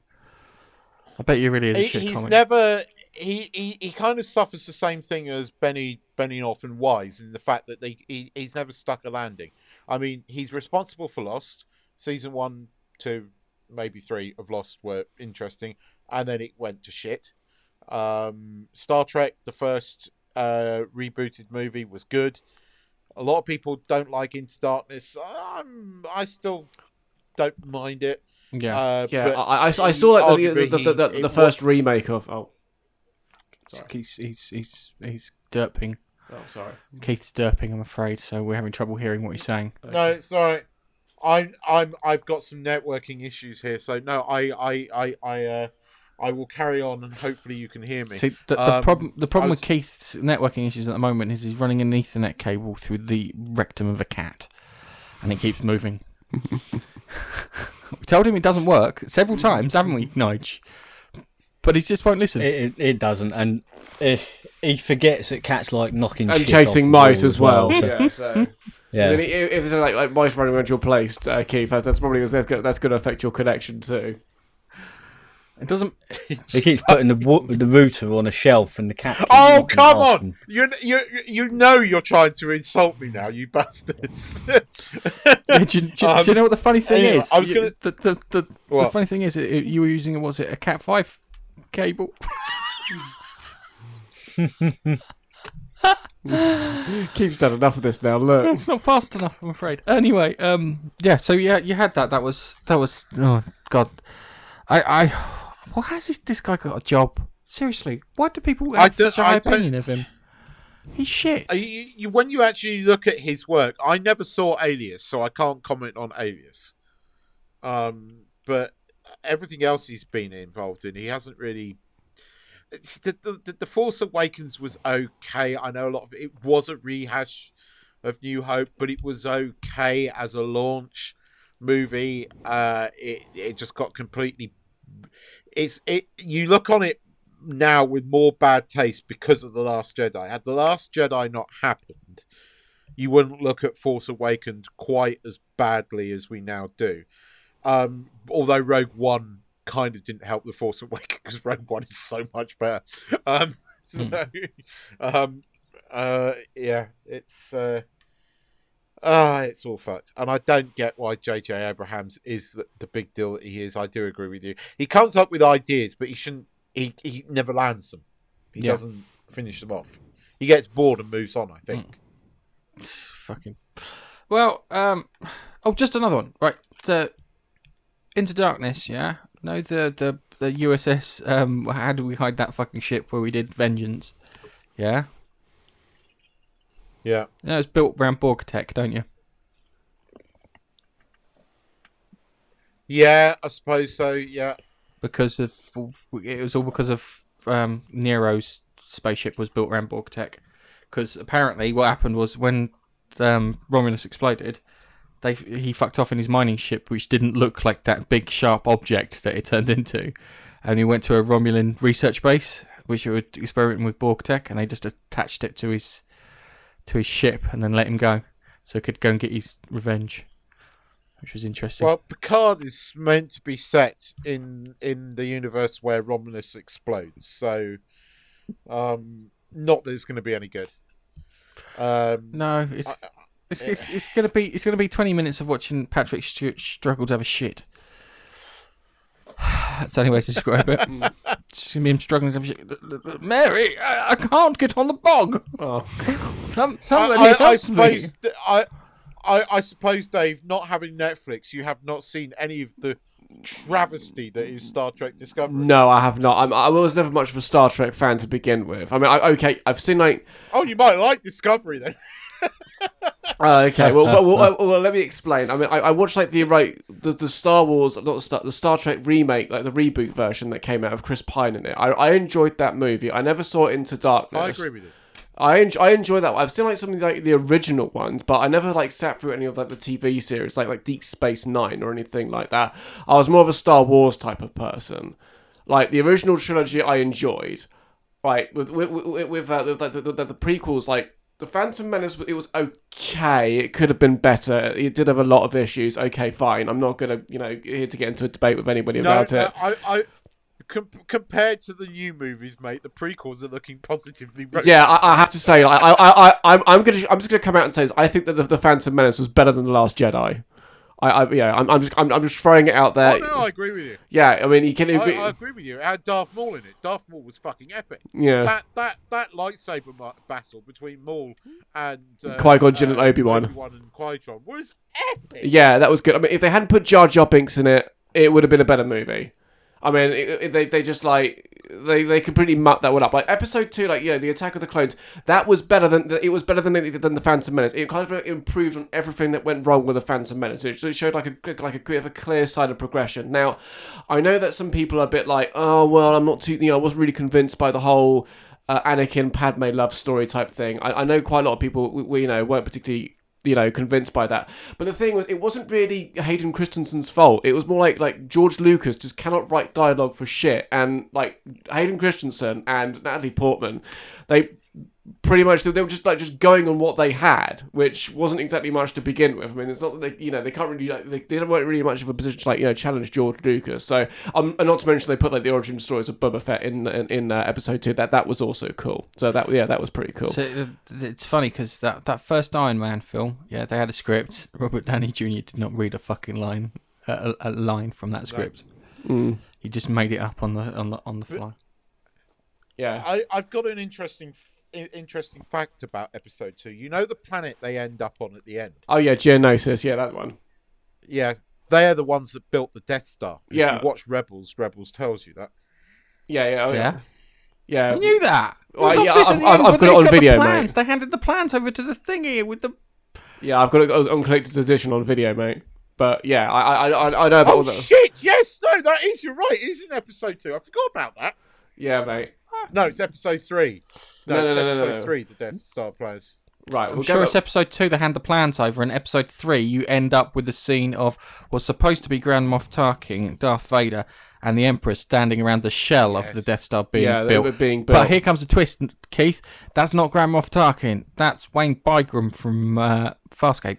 I bet you really is a He, shit he's comic. never. He, he he kind of suffers the same thing as Benny Benioff and Wise in the fact that they he, he's never stuck a landing. I mean, he's responsible for Lost season one, two, maybe three of Lost were interesting, and then it went to shit. Um, Star Trek, the first uh, rebooted movie, was good. A lot of people don't like Into Darkness. Um, I still don't mind it. Yeah, uh, Yeah, but I, I, I saw like the, the, arguably the, the, the, he- the it first remake of. Oh, sorry. he's he's he's he's derping. Oh, sorry. Keith's derping, I'm afraid. So we're having trouble hearing what he's saying. No, it's all right. I'm I'm I've got some networking issues here, so no, I I I I uh, I will carry on, and hopefully you can hear me. See, the, the Um, problem the problem I was- with Keith's networking issues at the moment is he's running an Ethernet cable through the rectum of a cat, and it keeps moving. We told him it doesn't work several times, haven't we, Nige? But he just won't listen. It, it, it doesn't, and uh, he forgets that cats like knocking And shit chasing off the mice wall as well. so- Yeah, so. yeah. And if if it's like, like mice running around your place, uh, Keith, that's, that's probably that's, that's going to affect your connection too. It doesn't. He keeps putting the wo- the router on a shelf, and the cat. keeps Oh knocking come off on! and- You you you know you're trying to insult me now, you bastards. Yeah, do, you, do, you- Um, do you know what the funny thing anyway, is? I was You- gonna- The, the, the, the What? funny thing is, it, it- you were using, what was it, a Cat five cable? Keith's had enough of this now. Look, It's not fast enough, I'm afraid. Anyway, um, yeah. So yeah, you had that. That was that was. Oh God, I I. Why has this, this guy got a job? Seriously, why do people I have don't- such a high I don't- opinion of him? He's shit. Uh, you, you, when you actually look at his work, I never saw Alias, so I can't comment on Alias. Um, but everything else he's been involved in, he hasn't really. It's the, the the Force Awakens was okay. I know a lot of it, it was a rehash of New Hope, but it was okay as a launch movie. Uh, it it just got completely. It's it. You look on it now with more bad taste because of The Last Jedi. Had The Last Jedi not happened, you wouldn't look at Force Awakens quite as badly as we now do. Um, although Rogue One kind of didn't help The Force Awakens because Rogue One is so much better. Um, so, um, uh, yeah, it's uh, ah, it's all fucked, and I don't get why J J Abrams is the, the big deal that he is. I do agree with you. He comes up with ideas, but he shouldn't. He he never lands them. He Yeah. doesn't finish them off. He gets bored and moves on, I think. Fucking. Well, um, oh, just another one. Right, the Into Darkness. Yeah, no, the the the U S S. Um, how do we hide that fucking ship where we did Vengeance? Yeah, Yeah. no, it's built around Borg-Tech, don't you? Yeah, I suppose so. Yeah. Because of it was all because of um, Nero's spaceship was built around Borg-Tech. Because apparently, what happened was when um, Romulus exploded, they he fucked off in his mining ship, which didn't look like that big sharp object that it turned into, and he went to a Romulan research base, which were experimenting with Borg-Tech, and they just attached it to his to his ship and then let him go, so he could go and get his revenge, which was interesting. Well, Picard is meant to be set in in the universe where Romulus explodes, so um, not that it's going to be any good. Um, no, it's. I- It's, it's, it's gonna be it's gonna be twenty minutes of watching Patrick Stewart struggle to have a shit. That's the only way to describe it. Just gonna be him struggling to have a shit. Mary, I, I can't get on the bog. oh. Some, I, somebody I, I help me. suppose, th- I, I, I suppose, Dave, not having Netflix, you have not seen any of the travesty that is Star Trek Discovery. No, I have not. I'm, I was never much of a Star Trek fan to begin with. I mean, I, okay, I've seen like. Oh, you might like Discovery then. Uh, okay, well, well, well, well, let me explain. I mean, I, I watched like the right the, the Star Wars, not the Star, the Star Trek remake, like the reboot version that came out of Chris Pine in it. I, I enjoyed that movie. I never saw Into Darkness. I agree with you. I enjoy, I enjoy that. I've seen like something like the original ones, but I never like sat through any of like the T V series, like like Deep Space Nine or anything like that. I was more of a Star Wars type of person. Like the original trilogy, I enjoyed. Right, with with with, with uh, the, the, the, the prequels, like The Phantom Menace, it was okay. It could have been better. It did have a lot of issues. Okay, fine. I'm not gonna, you know, here to get into a debate with anybody No, about no, it. I, I com- compared to the new movies, mate, the prequels are looking positively. Yeah, I, I have to say, like, I, I, I, I'm, I'm gonna, I'm just gonna come out and say this. I think that the, the Phantom Menace was better than the Last Jedi. I, I yeah, I'm, I'm just, I'm, I'm just throwing it out there. Oh, no, I agree with you. Yeah, I mean, you can. I, I agree with you. It had Darth Maul in it. Darth Maul was fucking epic. Yeah. That that that lightsaber ma- battle between Maul and uh, Qui-Gon Jinn uh, and Obi-Wan. Obi-Wan and Qui-Gon was epic. Yeah, that was good. I mean, if they hadn't put Jar Jar Binks in it, it would have been a better movie. I mean, it, it, they they just like they they completely mucked that one up. Like episode two, like yeah, the Attack of the Clones, that was better than it was better than than the Phantom Menace. It kind of improved on everything that went wrong with the Phantom Menace. It showed like a like a bit of a clear side of progression. Now, I know that some people are a bit like, oh well, I'm not too, you know, I wasn't really convinced by the whole uh, Anakin Padme love story type thing. I, I know quite a lot of people, we, we, you know, weren't particularly, you know, convinced by that. But the thing was, it wasn't really Hayden Christensen's fault. It was more like like George Lucas just cannot write dialogue for shit. And like Hayden Christensen and Natalie Portman, they pretty much they were just like just going on what they had, which wasn't exactly much to begin with. I mean, it's not that they, you know, they can't really like they, they weren't really much of a position to like, you know, challenge George Lucas. So um, and not to mention they put like the origin stories of Boba Fett in in, in uh, episode two. That that was also cool. So that yeah, that was pretty cool. So uh, it's funny because that, that first Iron Man film, yeah, they had a script. Robert Downey Junior did not read a fucking line, uh, a, a line from that script. Mm. He just made it up on the on the on the fly. Yeah, I I've got an interesting. Interesting fact about episode two. You know the planet they end up on at the end? Oh yeah, Geonosis. Yeah, that one. Yeah, they are the ones that built the Death Star. If Yeah. you watch Rebels, Rebels tells you that. Yeah, yeah, oh, Yeah, yeah. I knew that. It was Well, yeah, obvious at I've- the end I've when got they it on got the video, plans. mate. They handed the plans over to the thingy with the. Yeah, I've got it on collector's edition on video, mate. But yeah, I I I, I know about Oh all that. shit! Yes, no, that is. You're right. It is in episode two. I forgot about that. Yeah, mate. No, it's episode three. No, No, no, it's no, no, episode no, no. three. The Death Star plans. Right, I'm we'll sure go it's episode two. They hand the plans over, and episode three, you end up with the scene of what's supposed to be Grand Moff Tarkin, Darth Vader, and the Emperor standing around the shell of Yes. the Death Star being yeah, they built. were being built. But here comes a twist, Keith. That's not Grand Moff Tarkin. That's Wayne Bygram from uh, Farscape,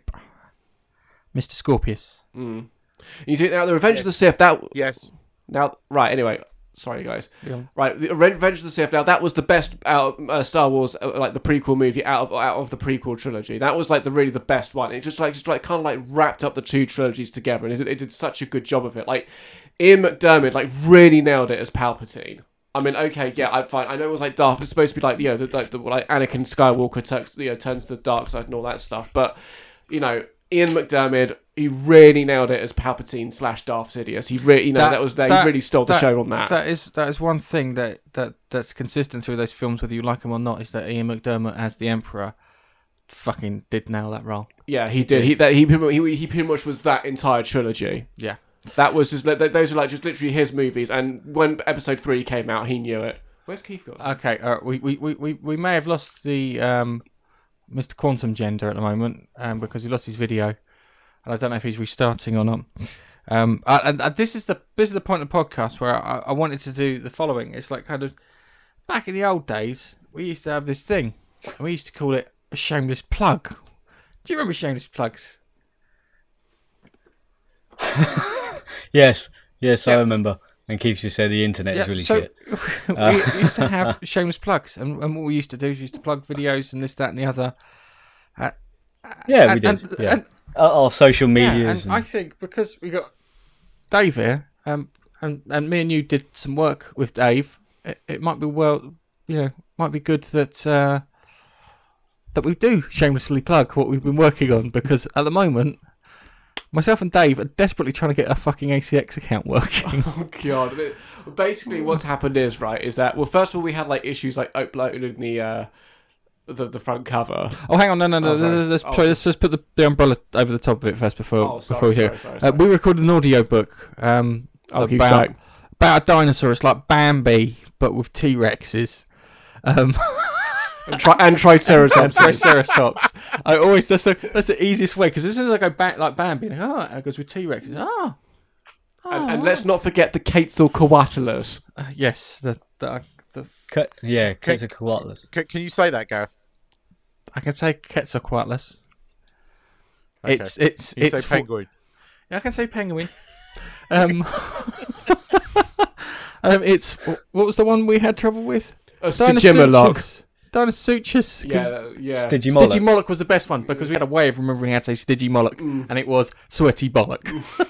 Mister Scorpius. Mm. You see now the Revenge of the Sith. That Yes. now right. Anyway, sorry guys. Yeah. Right, the Revenge of the Sith. Now that was the best out of uh, Star Wars, uh, like the prequel movie out of out of the prequel trilogy. That was like the really the best one. It just like just like kind of like wrapped up the two trilogies together, and it, it did such a good job of it. Like Ian McDiarmid like really nailed it as Palpatine. I mean, okay, yeah, I'm fine. I know it was like Darth. It's supposed to be like you know, the, like the like Anakin Skywalker turns you know turns to the dark side and all that stuff. But you know, Ian McDiarmid, he really nailed it as Palpatine slash Darth Sidious. He really, you know, that, That- was that, that- he really stole the that- show on that. That is that is one thing that, that that's consistent through those films, whether you like them or not, is that Ian McDiarmid as the Emperor fucking did nail that role. Yeah, he did. He that he pretty much- he he pretty much was that entire trilogy. Yeah. That was just those were like just literally his movies. And when Episode Three came out, he knew it. Where's Keith got? Okay, uh, we, we, we, we, we may have lost the um, Mister Quantum Gender at the moment um, because he lost his video. And I don't know if he's restarting or not. Um, uh, and, and this is the this is the point of the podcast where I, I wanted to do the following. It's like kind of back in the old days, we used to have this thing, and we used to call it a shameless plug. Do you remember shameless plugs? Yes, yes, Yeah. I remember. And Keith just said the internet is really so shit. we used to have shameless plugs, and, and what we used to do is we used to plug videos and this, that, and the other. Uh, Yeah, we and- did. and- yeah. and- Our, our social Yeah, medias. and I think because we got Dave here, um, and and me and you did some work with Dave, it, it might be well, you know, might be good that uh, that we do shamelessly plug what we've been working on, because at the moment, myself and Dave are desperately trying to get a fucking A C X account working. Oh god! Basically, what's happened is right is that well, first of all, we had like issues like uploading the uh, the the front cover. Oh, hang on, no, no, no, Oh, sorry. no, let's, Oh, sorry, let's, let's put the, the umbrella over the top of it first before Oh, sorry, before we hear. sorry, sorry, Uh, sorry. we recorded an audio book um, I'll keep about going. about a dinosaur. It's like Bambi, but with T Rexes. Um, and, tri- and Triceratops. Triceratops. I always that's the that's the easiest way, because as soon as I go back like Bambi, like, oh, it goes with T Rexes. Oh, and, and let's not forget the Quetzalcoatlus. uh, yes, the the, the Cut, yeah, Quetzalcoatlus. Can, can you say that, Gareth? I can say Quetzalcoatlus. Okay. It's it's You it's say penguin. Yeah, I can say penguin. um, um, it's what was the one we had trouble with? Uh, Stagimalock. Dinosuchus. Yeah, yeah. Stygimoloch. Stygimoloch was the best one because we had a way of remembering how to say Stygimoloch, Mm. and it was Sweaty Bollock.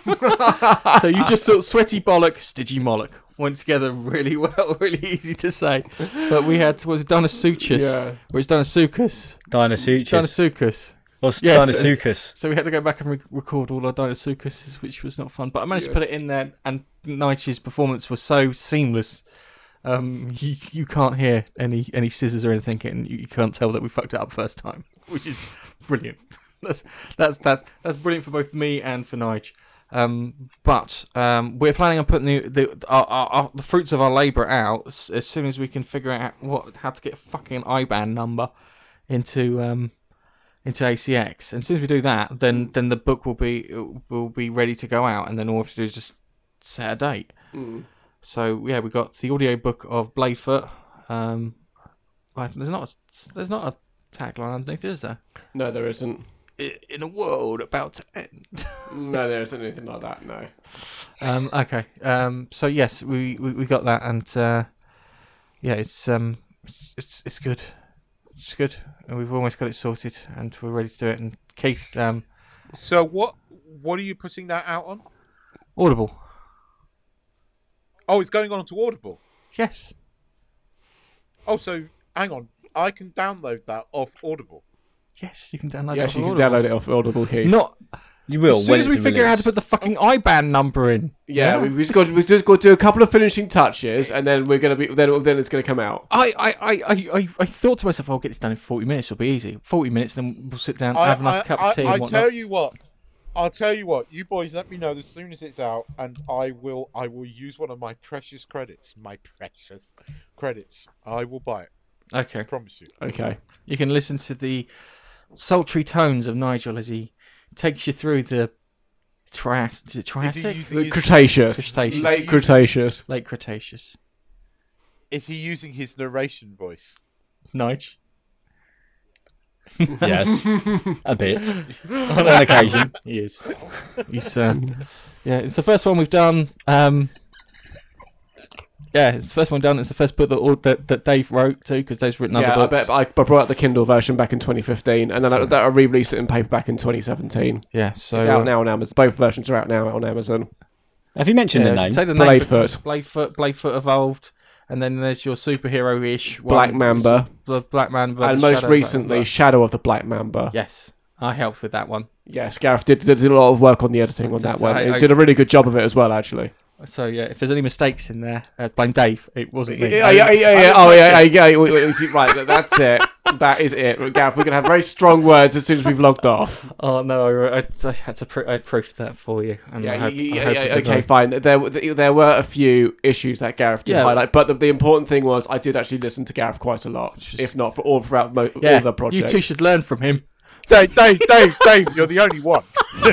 So you just thought Sweaty Bollock, Stygimoloch went together really well, really easy to say. But we had was it Dinosuchus, Yeah. or it's Dinosuchus, Dinosuchus. Dinosuchus. What's Yes. Dinosuchus? So we had to go back and re- record all our Dinosuchuses, which was not fun. But I managed Yeah. to put it in there, and Night's performance was so seamless. Um, you, you can't hear any any scissors or anything, and you, you can't tell that we fucked it up first time, which is brilliant. That's that's that's that's brilliant for both me and for Nige. Um, but um, we're planning on putting the the, our, our, our, the fruits of our labour out as, as soon as we can figure out what how to get a fucking I B A N number into um into A C X. And as soon as we do that, then then the book will be will be ready to go out, and then all we have to do is just set a date. Mm. So yeah, we got the audio book of Bladefoot. Um, well, there's not a, there's not a tagline underneath, is there? No, there isn't. In a world about to end. No, there isn't anything like that. No. um, okay. Um, so yes, we, we, we got that, and uh, yeah, it's um it's, it's it's good. It's good, and we've almost got it sorted, and we're ready to do it. And Keith, um, So what what are you putting that out on? Audible. Oh, it's going on to Audible. Yes. Oh, so hang on, I can download that off Audible. Yes, you can download it. Yes, off you can Audible. download it off Audible, Keith. Not You will. as soon when as it's we figure out how to released. put the fucking I B A N number in. Yeah, we've just got we've just got to do a couple of finishing touches, and then we're gonna be then then it's gonna come out. I, I, I, I, I- I thought to myself, I'll get this done in forty minutes. It'll be easy. Forty minutes, and then we'll sit down, I, have a nice I, cup I, of tea, I and whatnot. tell you what, I'll tell you what. You boys, let me know as soon as it's out, and I will. I will use one of my precious credits. My precious credits. I will buy it. Okay, I promise you. Okay. you can listen to the sultry tones of Nigel as he takes you through the Trias- is it Is he Triassic, using The his, Cretaceous. Cretaceous, Late Cretaceous. late Cretaceous. is he using his narration voice? Nige. Yes, a bit on occasion. He is. He's uh, yeah. It's the first one we've done. Um, yeah, it's the first one done. It's the first book that that, that Dave wrote too, because Dave's written Yeah, other I books. bet I I brought out the Kindle version back in twenty fifteen, and then I, that I re-released it in paperback in twenty seventeen. Yeah, so It's out uh, now on Amazon. Both versions are out now on Amazon. Have you mentioned yeah, the name? Say the name. Bladefoot. Bladefoot. Bladefoot evolved, and then there's your superhero-ish one, Black Mamba, the Black Mamba, and the most Shadow recently Mamba. Shadow of the Black Mamba. Yes, I helped with that one. Yes, Gareth did, did, did a lot of work on the editing on that Just- one. I- He I- did a really good job of it as well, actually. So yeah, if there's any mistakes in there, uh, blame Dave. It wasn't me. Yeah, yeah, yeah, yeah. Oh, yeah, yeah, yeah. yeah. Wait, wait, wait, see, right, that- that's it. That is it. Gareth, we're going to have very strong words as soon as we've logged off. Oh no, I, I, I had to pr- I proofed that for you. And I Yeah, hope, yeah, I hope yeah, it yeah, did okay, well. fine. There, there were a few issues that Gareth did Yeah. highlight, but the, the important thing was I did actually listen to Gareth quite a lot, Just- if not for all throughout mo- Yeah, all the projects. you two should learn from him. Dave, Dave, Dave, Dave, you're the only one.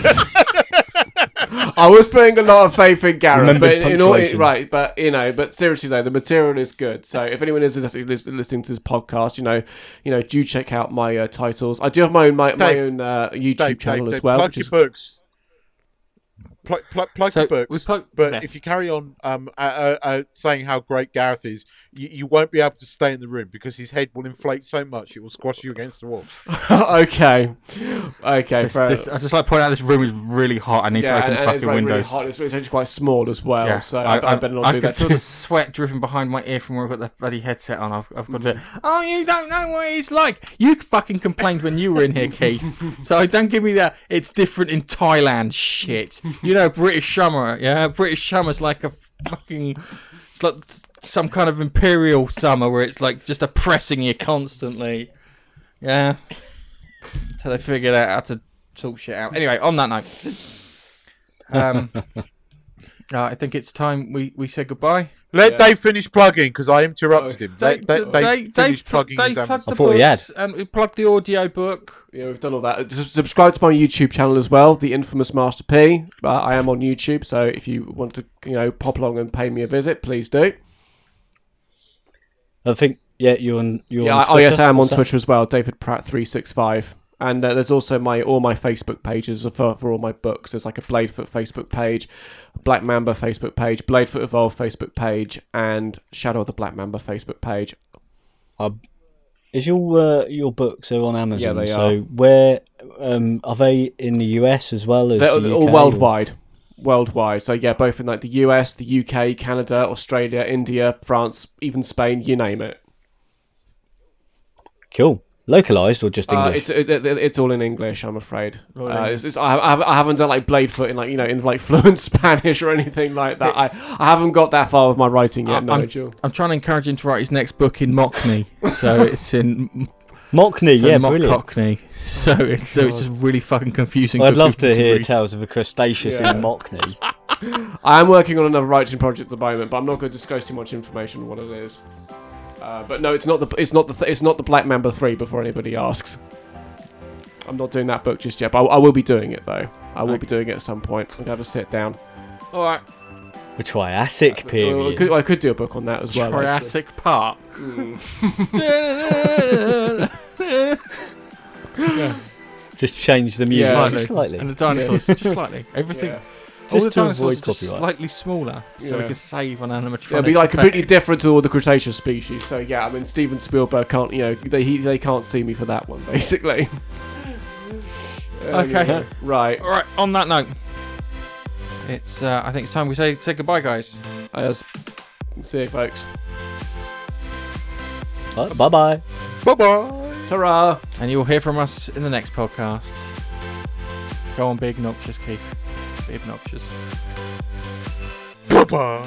I was putting a lot of faith in Gareth, Remember but in, in all, punctuation. right, but you know, but seriously though, the material is good. So if anyone is listening listening to this podcast, you know, you know, do check out my uh, titles. I do have my own my, my Dave, own uh, YouTube Dave, channel Dave, as Dave, well. plug Which your is, books. Plug, plug, plug So your books. we plug- but yes. if you carry on um, uh, uh, uh, saying how great Gareth is, you, you won't be able to stay in the room because his head will inflate so much it will squash you against the wall. okay, okay. This, fair this, I just like to point out this room is really hot. I need to yeah, open and, the and fucking it's like really windows. hot. It's, it's actually quite small as well, Yeah, so I, I, better not I do can that. feel too. the sweat dripping behind my ear from where I've got the bloody headset on. I've, I've got to. Oh, you don't know what it's like. You fucking complained when you were in here, Keith. So don't give me that. It's different in Thailand. Shit. You know, British summer. Yeah, British summer's like a fucking. It's like some kind of imperial summer where it's like just oppressing you constantly. Yeah. Until they figured out how to sort shit out. Anyway, on that note. Um. Uh, I think it's time we, we say goodbye. Let Yeah. Dave finish plugging because I interrupted Oh, him. Let, let Dave, finish plugging Dave his plugged Amazon. the I thought he had. books, and we plugged the audio book. Yeah, we've done all that. Just subscribe to my YouTube channel as well, the infamous Master P. Uh, I am on YouTube, so if you want to, you know, pop along and pay me a visit, please do. I think yeah, you're on. You're yeah, on I, oh yes, I am on What's that? Twitter as well, David Pratt three six five. And uh, there's also my all my Facebook pages for for all my books. There's like a Bladefoot Facebook page, Black Mamba Facebook page, Bladefoot Evolve Facebook page, and Shadow of the Black Mamba Facebook page. I, is your uh, your books are on Amazon? Yeah, they so are. where um, are they in the U S as well as They're the all U K, worldwide. Worldwide. So yeah, both in like the U S, the U K, Canada, Australia, India, France, even Spain, you name it. Cool. Localized or just Uh, English? it's it, it, it's all in English, I'm afraid. All in Uh, English. it's, it's, I, I haven't done like Bladefoot in like you know in like fluent Spanish or anything like that. I, I haven't got that far with my writing yet, I'm- I'm- Nigel. I'm trying to encourage him to write his next book in Mockney, so it's in Mockney, so yeah, Mock brilliant. Cockney. So it's so it's just really fucking confusing. Well, I'd for love people to hear read. tales of a crustaceus Yeah. in Mockney. I am working on another writing project at the moment, but I'm not going to disclose too much information on what it is. Uh, but no, it's not the it's not the th- it's not the Black Mamba three. Before anybody asks, I'm not doing that book just yet. But I, I will be doing it though. I will Okay. be doing it at some point. I'm gonna have to sit down. All right, The Triassic Well, I, period. could, I could do a book on that as well. actually. Jurassic Park. Just change the music Yeah. just slightly. And the dinosaurs, just slightly. Everything. Yeah. All Just the to dinosaurs avoid are just copyright. slightly smaller, so we Yeah. can save on animatronic. It'll be like completely effects. different to all the Cretaceous species. So yeah, I mean Steven Spielberg can't, you know, they he, they can't see me for that one basically. Okay. Anyway, right. All right. On that note, it's. Uh, I think it's time we say say goodbye, guys. I just see you, folks. Bye bye. Bye bye. Ta-ra! And you'll hear from us in the next podcast. Go on, be obnoxious, Keith. Be obnoxious. Bye bye.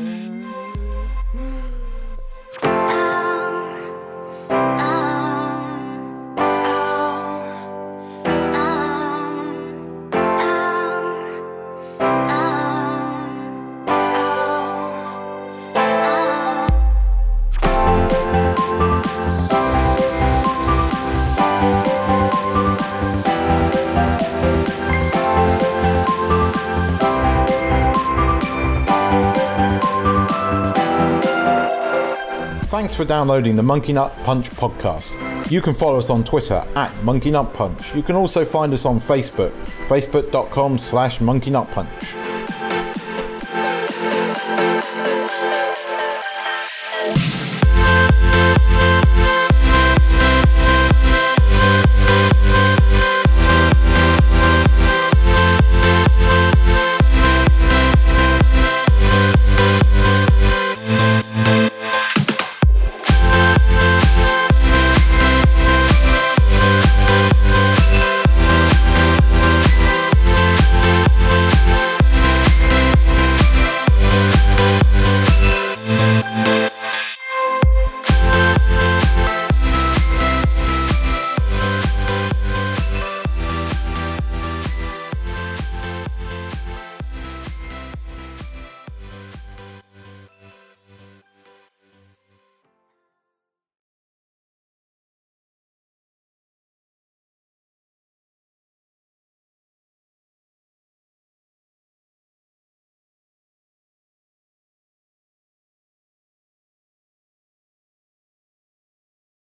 Thanks for downloading the Monkey Nut Punch podcast. You can follow us on Twitter at Monkey Nut Punch. You can also find us on Facebook, facebook dot com slash Monkey Nut Punch.